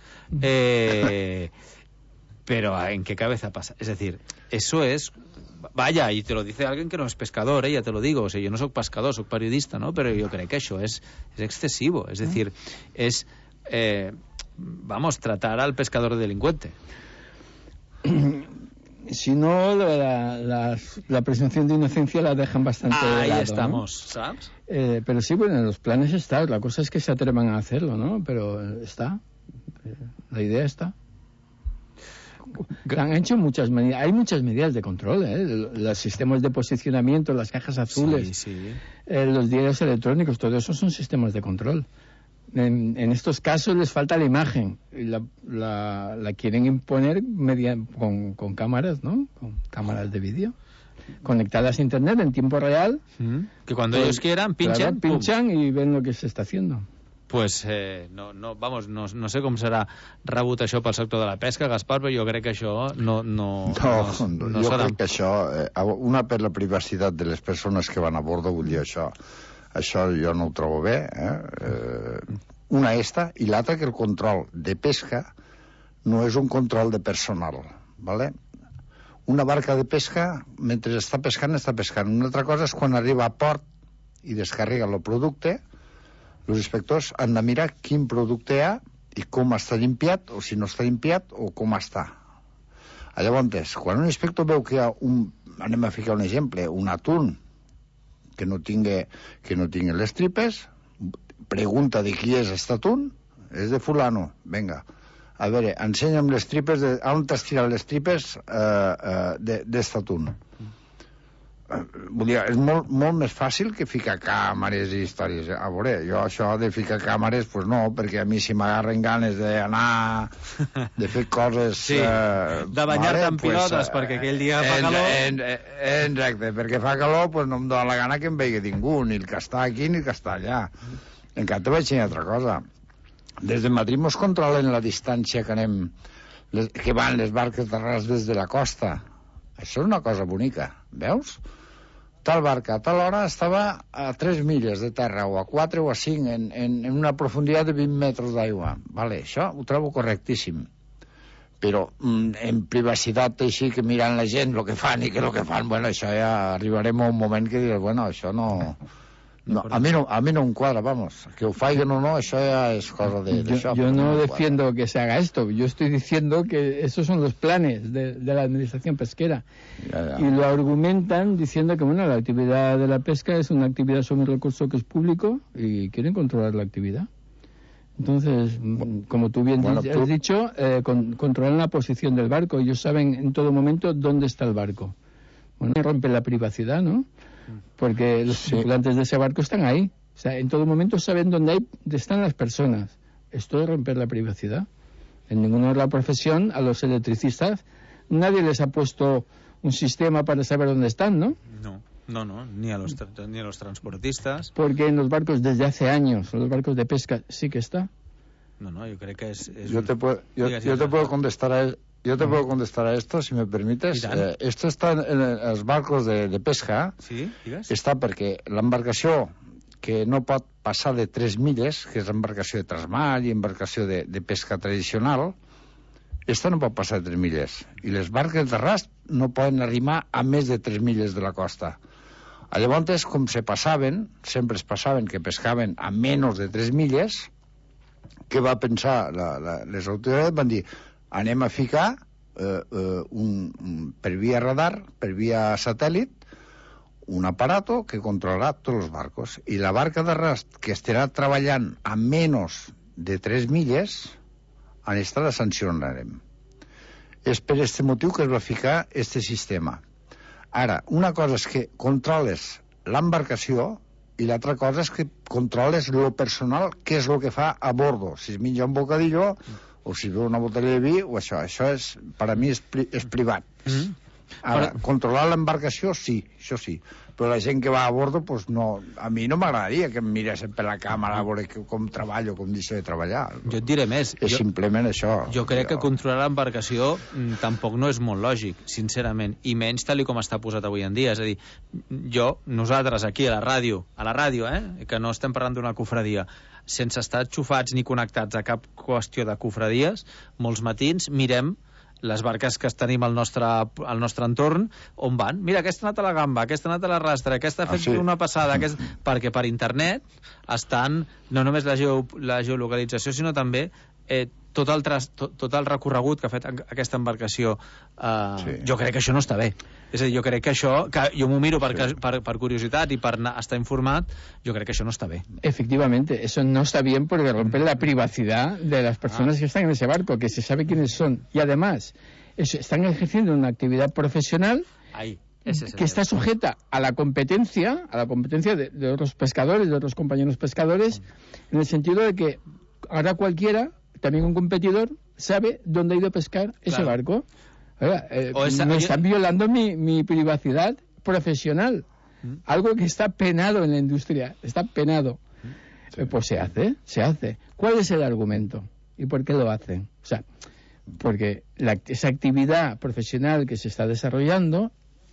Pero ¿en qué cabeza pasa? Es decir, eso es... Vaya, y te lo dice alguien que no es pescador, ya te lo digo. O sea, yo no soy pescador, soy periodista, ¿no? Pero yo creo que eso es excesivo. Es decir, es... vamos, tratar al pescador de delincuente. Si no, la presunción de inocencia la dejan bastante de lado. Ahí estamos, ¿no? ¿Sabes? Pero sí, bueno, en los planes está. La cosa es que se atrevan a hacerlo, ¿no? Pero está. La idea está. Han hecho muchas medidas. Hay muchas medidas de control, los sistemas de posicionamiento, las cajas azules, los diarios electrónicos, todo eso son sistemas de control. En estos casos les falta la imagen y la quieren imponer con cámaras, ¿no? Con cámaras de vídeo conectadas a internet en tiempo real, que cuando ellos quieran pinchan, claro, pinchan y ven lo que se está haciendo. Pues no sé com serà rebut això pel sector de la pesca, Gaspar, però jo crec que això no jo serà... crec que això, una per la privacitat de les persones que van a bordo, vull dir això jo no ho trobo bé, una esta, i l'altra que el control de pesca no és un control de personal, ¿vale? Una barca de pesca, mentre està pescant. Una altra cosa és quan arriba a port i descarrega el producte. Els inspectors han de mirar quin producte hi ha i com està limpiat, o si no està limpiat, o com està. Llavors, quan un inspector veu que hi ha anem a ficar un exemple, un atún que no tingui les tripes, pregunta de qui és aquest atún, és de fulano, venga, a veure, ensenya'm les tripes, on t'has tirat les tripes d'aquest atún. Vull dir, és molt més fàcil que ficar càmeres i històries. A veure, jo això de ficar càmeres, pues no, perquè a mi si m'agarren ganes d'anar, de fer coses... Sí, de banyar-te en pilotes, perquè aquell dia fa calor... Exacte, perquè fa calor, pues no em dóna la gana que em vegi ningú, ni el que està aquí ni el que està allà. Encara te vaig dir una altra cosa. Des de Madrid mos controlen la distància que van les barques de ras des de la costa. Això és una cosa bonica, veus? Tal barca a tal hora estava a 3 milles de terra, o a 4 o a 5, en una profunditat de 20 metres d'aigua. Vale, això ho trobo correctíssim. Però en privacitat, així, que mirant la gent el que fan i que el que fan, bueno, això ja arribarem a un moment que diré, bueno, això no... a mí no em quadra, vamos. Que ho faiguen o no, això ya es cosa de això. Yo no defiendo que se haga esto. Yo estoy diciendo que esos son los planes de la administración pesquera. Ya. Y lo argumentan diciendo que, bueno, la actividad de la pesca es una actividad sobre un recurso que es público y quieren controlar la actividad. Entonces, como tú bien has dicho, controlan la posición del barco. Ellos saben en todo momento dónde está el barco. Bueno, rompe la privacidad, ¿no? Porque los tripulantes de ese barco están ahí. O sea, en todo momento saben dónde están las personas. Esto es romper la privacidad. En ninguna otra profesión, a los electricistas, nadie les ha puesto un sistema para saber dónde están, ¿no? No, ni a los transportistas. Porque en los barcos desde hace años, en los barcos de pesca, sí que está. No, yo creo que es... Yo te puedo contestar a esto, si me permites. Esto está en los barcos de pesca. Sí, digues. Està perquè l'embarcació que no pot passar de 3 milles, que és l'embarcació de trasmall i embarcació de pesca tradicional, esta no pot passar de 3 milles. I les barques de rast no poden arrimar a més de 3 milles de la costa. Llavors, com sempre es passaven que pescaven a menys de 3 milles, què va pensar les autoritats? Van dir, anem a ficar per via radar, per via satèl·lit, un aparato que controlarà tots els barcos. I la barca de rast que estarà treballant a menys de 3 milles, en esta la sancionarem. És per aquest motiu que es va ficar aquest sistema. Ara, una cosa és que controles l'embarcació i l'altra cosa és que controles lo personal, què és el que fa a bordo. Si es menja un bocadillo o si veu una botella de vi, o això és, per a mi és privat. Ara, controlar l'embarcació, sí, això sí. Però la gent que va a bordo, pues no, a mi no m'agradaria que em miressin per la càmera a veure com treballo, com deixo de treballar. Jo et diré més. És simplement això. Jo crec que controlar l'embarcació tampoc no és molt lògic, sincerament, i menys tal com està posat avui en dia. És a dir, nosaltres aquí a la ràdio, que no estem parlant d'una cofradia, sense estar xufats ni connectats a cap qüestió de cofradies, molts matins mirem les barques que tenim al nostre entorn, on van? Mira, aquesta ha anat a la gamba, aquesta ha anat a la rastra, aquesta ha fet una passada, perquè per internet estan no només la geolocalització, sinó també tot el recorregut que ha fet aquesta embarcació. Jo crec que això no està bé. És a dir, jo crec que això, que jo m'ho miro per curiositat y per estar informat, yo creo que eso no está bien. Efectivamente, eso no está bien porque rompe la privacidad de las personas que están en ese barco, que se sabe quiénes son. Y además, están ejerciendo una actividad profesional que está sujeta a la competencia de otros pescadores, de otros compañeros pescadores, en el sentido de que ahora cualquiera, también un competidor, sabe dónde ha ido a pescar ese barco. Me están violando mi privacidad profesional, algo que está penado en la industria, está penado. Pues se hace. ¿Cuál es el argumento? ¿Y por qué lo hacen? O sea, porque esa actividad profesional que se está desarrollando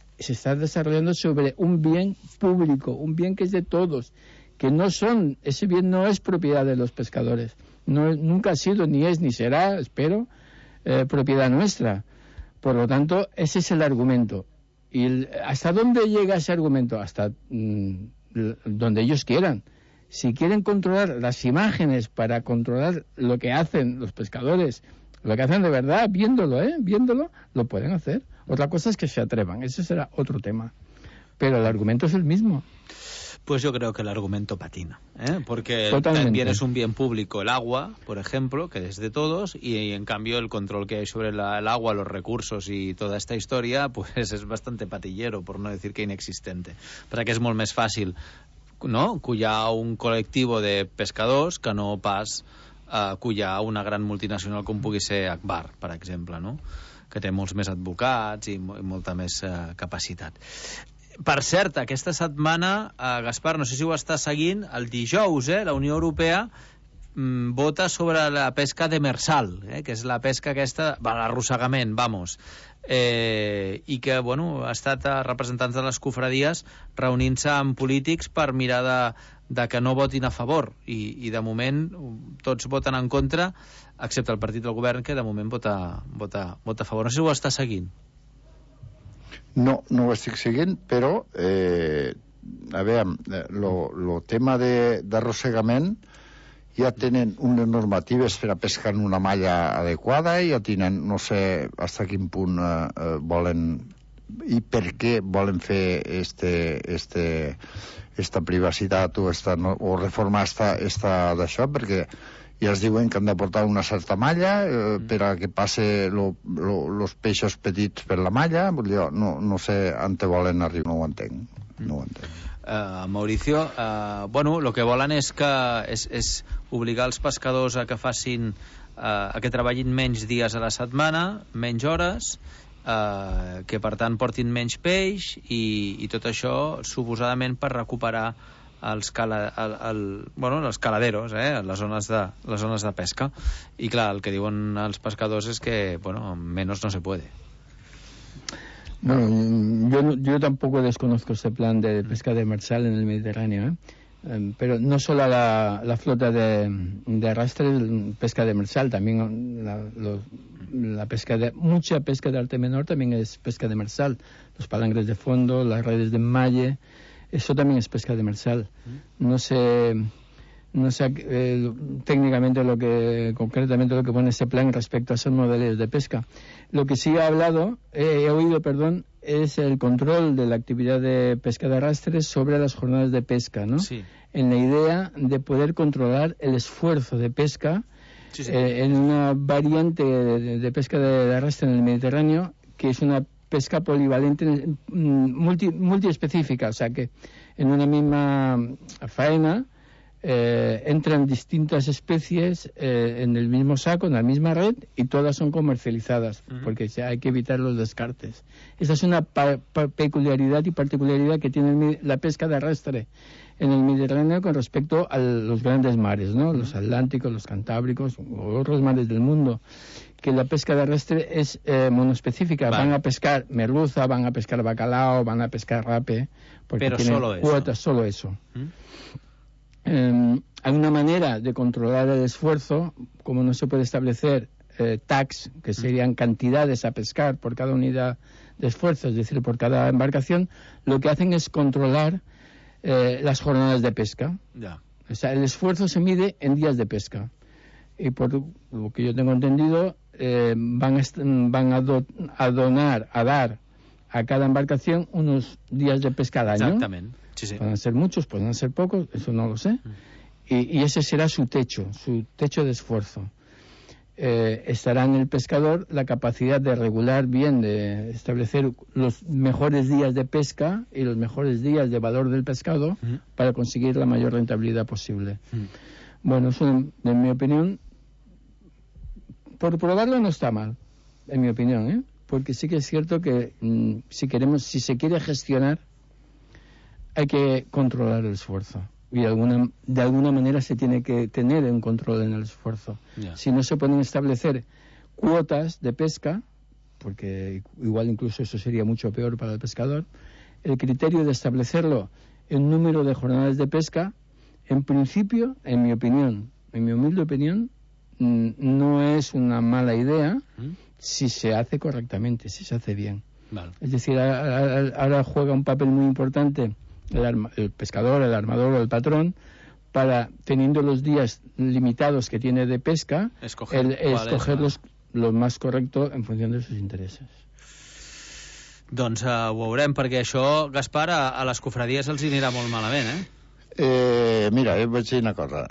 sobre un bien público, un bien que es de todos, ese bien no es propiedad de los pescadores, nunca ha sido, ni es, ni será, espero, propiedad nuestra. Por lo tanto, ese es el argumento. ¿Y hasta dónde llega ese argumento? Hasta donde ellos quieran. Si quieren controlar las imágenes para controlar lo que hacen los pescadores, lo que hacen de verdad, viéndolo, lo pueden hacer. Otra cosa es que se atrevan. Ese será otro tema. Pero el argumento es el mismo. Pues yo creo que el argumento patina, porque Totalmente. También es un bien público el agua, por ejemplo, que es de todos, y en cambio el control que hay sobre el agua, los recursos y toda esta historia, pues es bastante patillero, por no decir que inexistente. Perquè és molt més fàcil, no?, collar un col·lectiu de pescadors que no pas collar una gran multinacional com pugui ser Akbar, per exemple, no?, que té molts més advocats i molta més capacitat. Per cert, aquesta setmana, Gaspar, no sé si ho està seguint, el dijous, la Unió Europea vota sobre la pesca demersal, que és la pesca aquesta, l'arrossegament, i que, bueno, ha estat representants de les cofradies reunint-se amb polítics per mirar de que no votin a favor, i de moment tots voten en contra, excepte el partit del govern, que de moment vota a favor. No sé si ho està seguint. No ho estic seguint, però a veure, el tema d'arrossegament ja tenen unes normatives per a pescar en una malla adequada, ja tenen, no sé fins a quin punt volen i per què volen fer esta privacitat o reformar d'això, perquè ja es diuen que han de portar una certa malla per a que passe los peixos petits per la malla. No sé on te volen arribar, no ho entenc. Mauricio, bueno, el que volen és obligar els pescadors a que facin a que treballin menys dies a la setmana, menys hores, que per tant portin menys peix, i tot això suposadament per recuperar els caladeros, les zones de pesca. I clar, el que diuen els pescadors és que, bueno, menos no se puede. Bueno, yo tampoco desconozco este plan de pesca demersal en el Mediterráneo, pero no solo la flota de arrastre pesca demersal, también la pesca mucha pesca de arte menor también es pesca demersal. Los palangres de fondo, las redes de enmalle, eso también es pesca demersal. No sé técnicamente concretamente lo que pone ese plan respecto a esos modelos de pesca. Lo que sí he oído, es el control de la actividad de pesca de arrastre sobre las jornadas de pesca, ¿no? Sí. En la idea de poder controlar el esfuerzo de pesca en una variante de pesca de arrastre en el Mediterráneo, que es una pesca polivalente, multiespecífica, o sea que en una misma faena entran distintas especies en el mismo saco, en la misma red, y todas son comercializadas, porque hay que evitar los descartes. Esa es una peculiaridad y particularidad que tiene la pesca de arrastre en el Mediterráneo con respecto a los grandes mares, ¿no? Los atlánticos, los cantábricos o otros mares del mundo, que la pesca de arrastre es monoespecífica. Van a pescar merluza, van a pescar bacalao, van a pescar rape, porque pero tienen solo cuotas, solo eso. Hay una manera de controlar el esfuerzo, como no se puede establecer tags, que serían cantidades a pescar por cada unidad de esfuerzo, es decir, por cada embarcación. Lo que hacen es controlar las jornadas de pesca. O sea, el esfuerzo se mide en días de pesca. Y por lo que yo tengo entendido, van a dar a cada embarcación unos días de pesca al año. Exactamente. Sí. Pueden ser muchos, pueden ser pocos, eso no lo sé. Y ese será su techo de esfuerzo. Estará en el pescador la capacidad de regular bien, de establecer los mejores días de pesca y los mejores días de valor del pescado para conseguir la mayor rentabilidad posible. Bueno, eso, en mi opinión, por probarlo no está mal, en mi opinión, porque sí que es cierto que si se quiere gestionar, hay que controlar el esfuerzo. Y de alguna manera se tiene que tener un control en el esfuerzo. Si no se pueden establecer cuotas de pesca, porque igual incluso eso sería mucho peor para el pescador, el criterio de establecerlo en número de jornadas de pesca, en principio, en mi humilde opinión, no es una mala idea si se hace correctamente, si se hace bien. Vale. Es decir, ahora juega un papel muy importante el pescador, el armador o el patrón, para, teniendo los días limitados que tiene de pesca, escoger lo más correcto en función de sus intereses. Doncs ho veurem, perquè això, Gaspar, a les cofradies els anirà molt malament, Mira, jo vaig dir una cosa.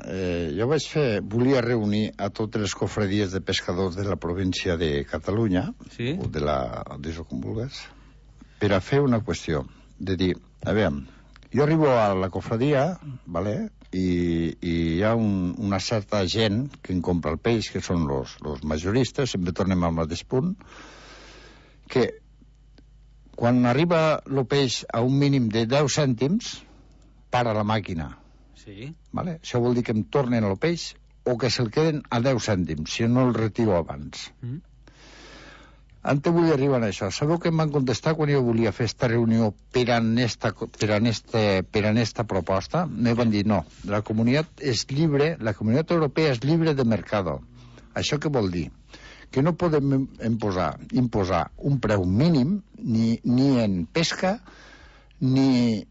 Volia reunir a totes les cofradies de pescadors de la província de Catalunya, o d'això com vulguis, per a fer una qüestió, de dir, a veure, jo arribo a la cofradia, ¿vale? I hi ha una certa gent que em compra el peix, que són los majoristes, sempre tornem al mateix punt, que quan arriba el peix a un mínim de 10 cèntims, para la màquina. Sí. ¿Vale? Això vol dir que em tornen el peix o que se'l queden a 10 cèntims, si no el retiro abans. Antes vull arribar a això. Sabeu què em van contestar quan jo volia fer esta reunió per a esta proposta? Me van dir, no, la comunitat europea és llibre de mercado. Això què vol dir? Que no podem imposar un preu mínim ni en pesca ni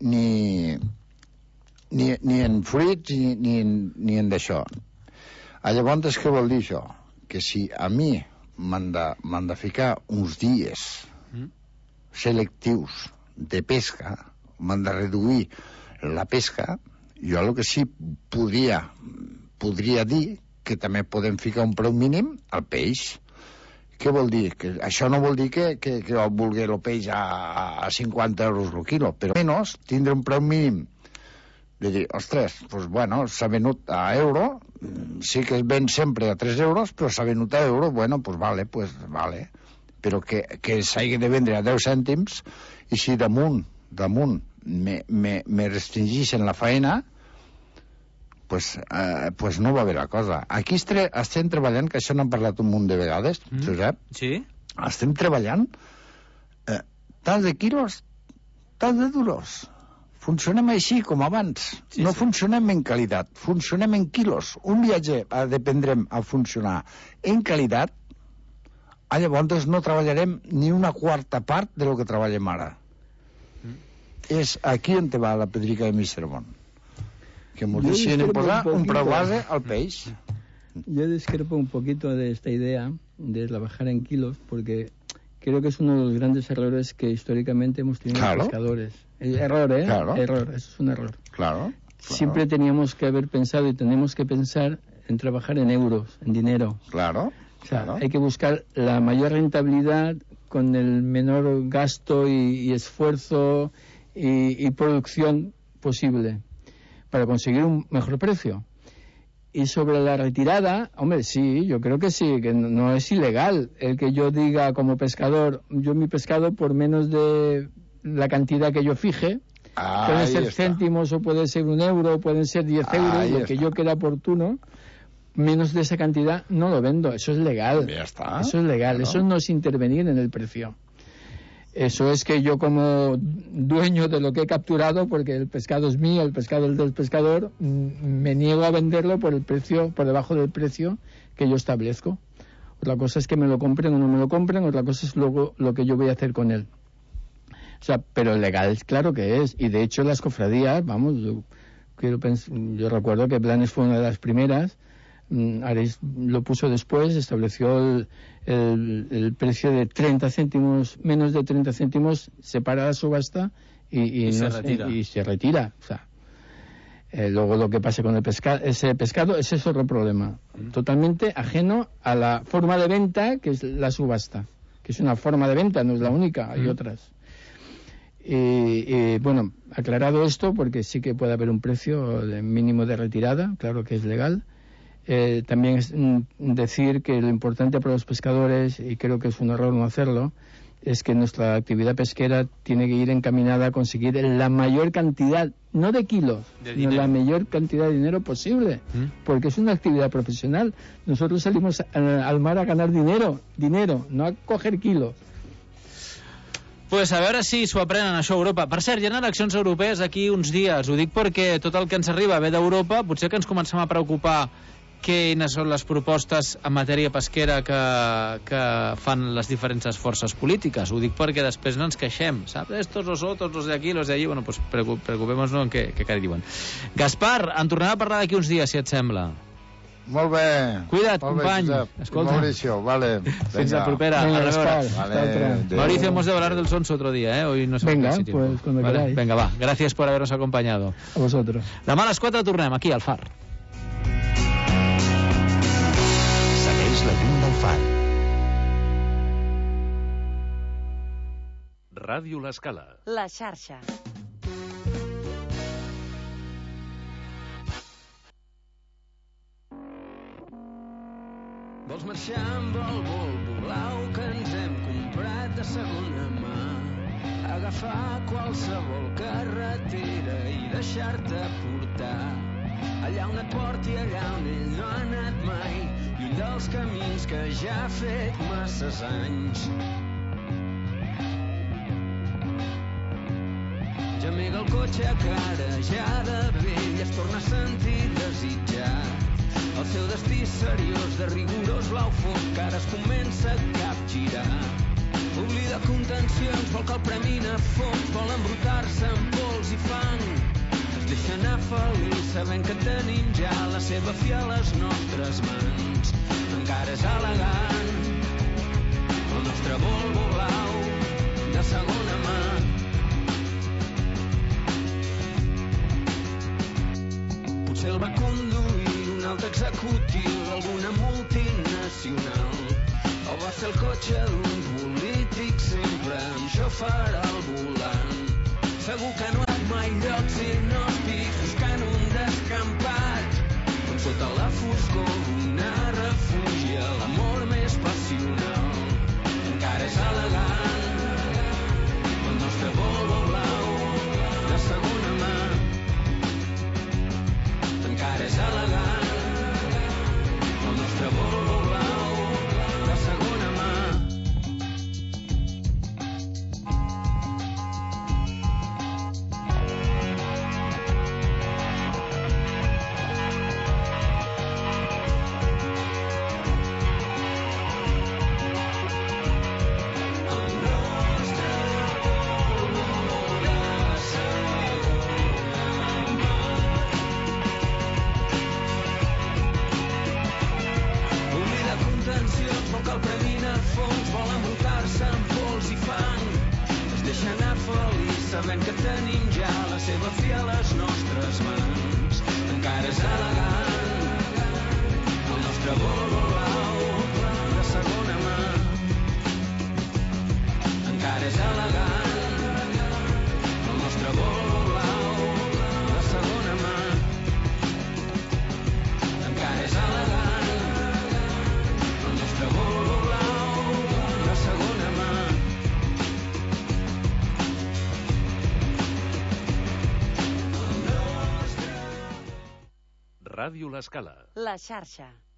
en fruits ni en d'això. Llavors, què vol dir això? Que si a mi m'han de ficar uns dies selectius de pesca, m'han de reduir la pesca, jo el que sí podria dir que també podem ficar un preu mínim al peix. Què vol dir? Que això no vol dir que jo vulgui el peix a 50 euros el quilo, però menys tindre un preu mínim de dir, ostres, doncs bueno, s'ha venut a euro, sí que es ven sempre a 3 euros, però s'ha venut a euro, bueno, doncs vale, però que s'hagi de vendre a 10 cèntims, i si damunt me restringeixen la faena, pues no va bé la cosa. Aquí estem treballant, que això n'hem parlat un munt de vegades, Josep. Sí? Estem treballant tal de quilos, tal de duros. Funcionem així com abans. No funcionem en qualitat, funcionem en quilos. Un viatger aprendrem a funcionar en qualitat, llavors no treballarem ni una quarta part de lo que treballem ara. És aquí on te va la pedrica de mi sermón. Que nos deciden imposar un preu base al peix. Yo discrepo un poquito de esta idea de trabajar en kilos, porque creo que es uno de los grandes errores que históricamente hemos tenido los pescadores. Error, Error, eso es un error. Claro. Siempre teníamos que haber pensado y tenemos que pensar en trabajar en euros, en dinero. Claro. O sea, hay que buscar la mayor rentabilidad con el menor gasto y esfuerzo y producción posible. para conseguir un mejor precio. Y sobre la retirada, hombre, sí, yo creo que sí, que no es ilegal el que yo diga como pescador, yo mi pescado por menos de la cantidad que yo fije, pueden ser céntimos o puede ser 1 euro, pueden ser 10 euros, lo que yo quiera oportuno, menos de esa cantidad no lo vendo, eso es legal. Ya está. Eso es legal, claro. Eso no es intervenir en el precio. Eso es que yo como dueño de lo que he capturado, porque el pescado es mío, el pescado es del pescador, me niego a venderlo por el precio, por debajo del precio que yo establezco. Otra cosa es que me lo compren o no me lo compren, otra cosa es luego lo que yo voy a hacer con él. O sea, pero legal claro que es, y de hecho las cofradías, vamos, yo recuerdo que Blanes fue una de las primeras. Ares lo puso después, estableció el precio de 30 céntimos, menos de 30 céntimos, separa la subasta y se retira. O sea, luego lo que pase con ese pescado, ese es otro problema, totalmente ajeno a la forma de venta que es la subasta, que es una forma de venta, no es la única, hay otras. Bueno, aclarado esto, porque sí que puede haber un precio mínimo de retirada, claro que es legal. También es decir que lo importante para los pescadores, y creo que es un error no hacerlo, es que nuestra actividad pesquera tiene que ir encaminada a conseguir la mayor cantidad, no de kilos, sino la mayor cantidad de dinero posible, porque es una actividad profesional. Nosotros salimos al mar a ganar dinero, no a coger kilos. Pues a veure si s'ho aprenen això a Europa. Per cert, hi ha eleccions europees aquí uns dies. Ho dic perquè tot el que ens arriba ve d'Europa, potser que ens comencem a preocupar quines són les propostes en matèria pesquera que fan les diferents forces polítiques. Ho dic perquè després no ens queixem, saps? Estos nosotros, los de aquí, los de allí. Bueno, pues preocupem-nos en què diuen. Gaspar, en tornem a parlar d'aquí uns dies, si et sembla. Molt bé. Cuida't, company. Escolta. Mauricio, vale. Fins la propera. Venga, Vale. Mauricio, hemos de hablar del Sonso otro día, ¿eh? Hoy no Venga, pues cuando queráis. Venga, va. Gracias por habernos acompañado. A vosotros. Demà a les 4 tornem, aquí, al Far. Segueix la llum del Far. Ràdio L'Escala. La xarxa. Vols marxar amb el Volvo blau que ens hem comprat de segona mà, agafar qualsevol carretera i deixar-te portar allà on et porti, allà on ell no ha anat mai, lluny dels camins que ja ha fet masses anys. Gemega el cotxe a cara ja de vell, es torna a sentir desitjat. El seu destí seriós de rigorós blau fosc que ara es comença a capgirar. Oblida contencions, vol que el premin a fons, vol embrutar-se amb pols i fang. Es deixa anar feliç sabent que tenim ja la seva fi a les nostres mans. Encara és elegant el nostre Volvo blau de segona mà. Potser el va conduir un altre executiu d'alguna multinacional, o va ser el cotxe d'un polític sempre amb xòfer al volant. Segur que no ha anat mai llocs inhòspits buscant un descampat, on sota la foscor d'una refugia l'amor més passional. Encara és elegant el nostre Volvo blau de segona mà. Encara és elegant el nostre Volvo blau de segona mà. Vol que el premin a fons, vol embrutar-se amb pols i fang. Es deixa anar feliç sabent que tenim ja la seva fi a les nostres mans. Encara és elegant el nostre Volvo blau de segona mà. Encara és elegant el nostre Volvo blau de segona mà. Ràdio L'Escala. La xarxa.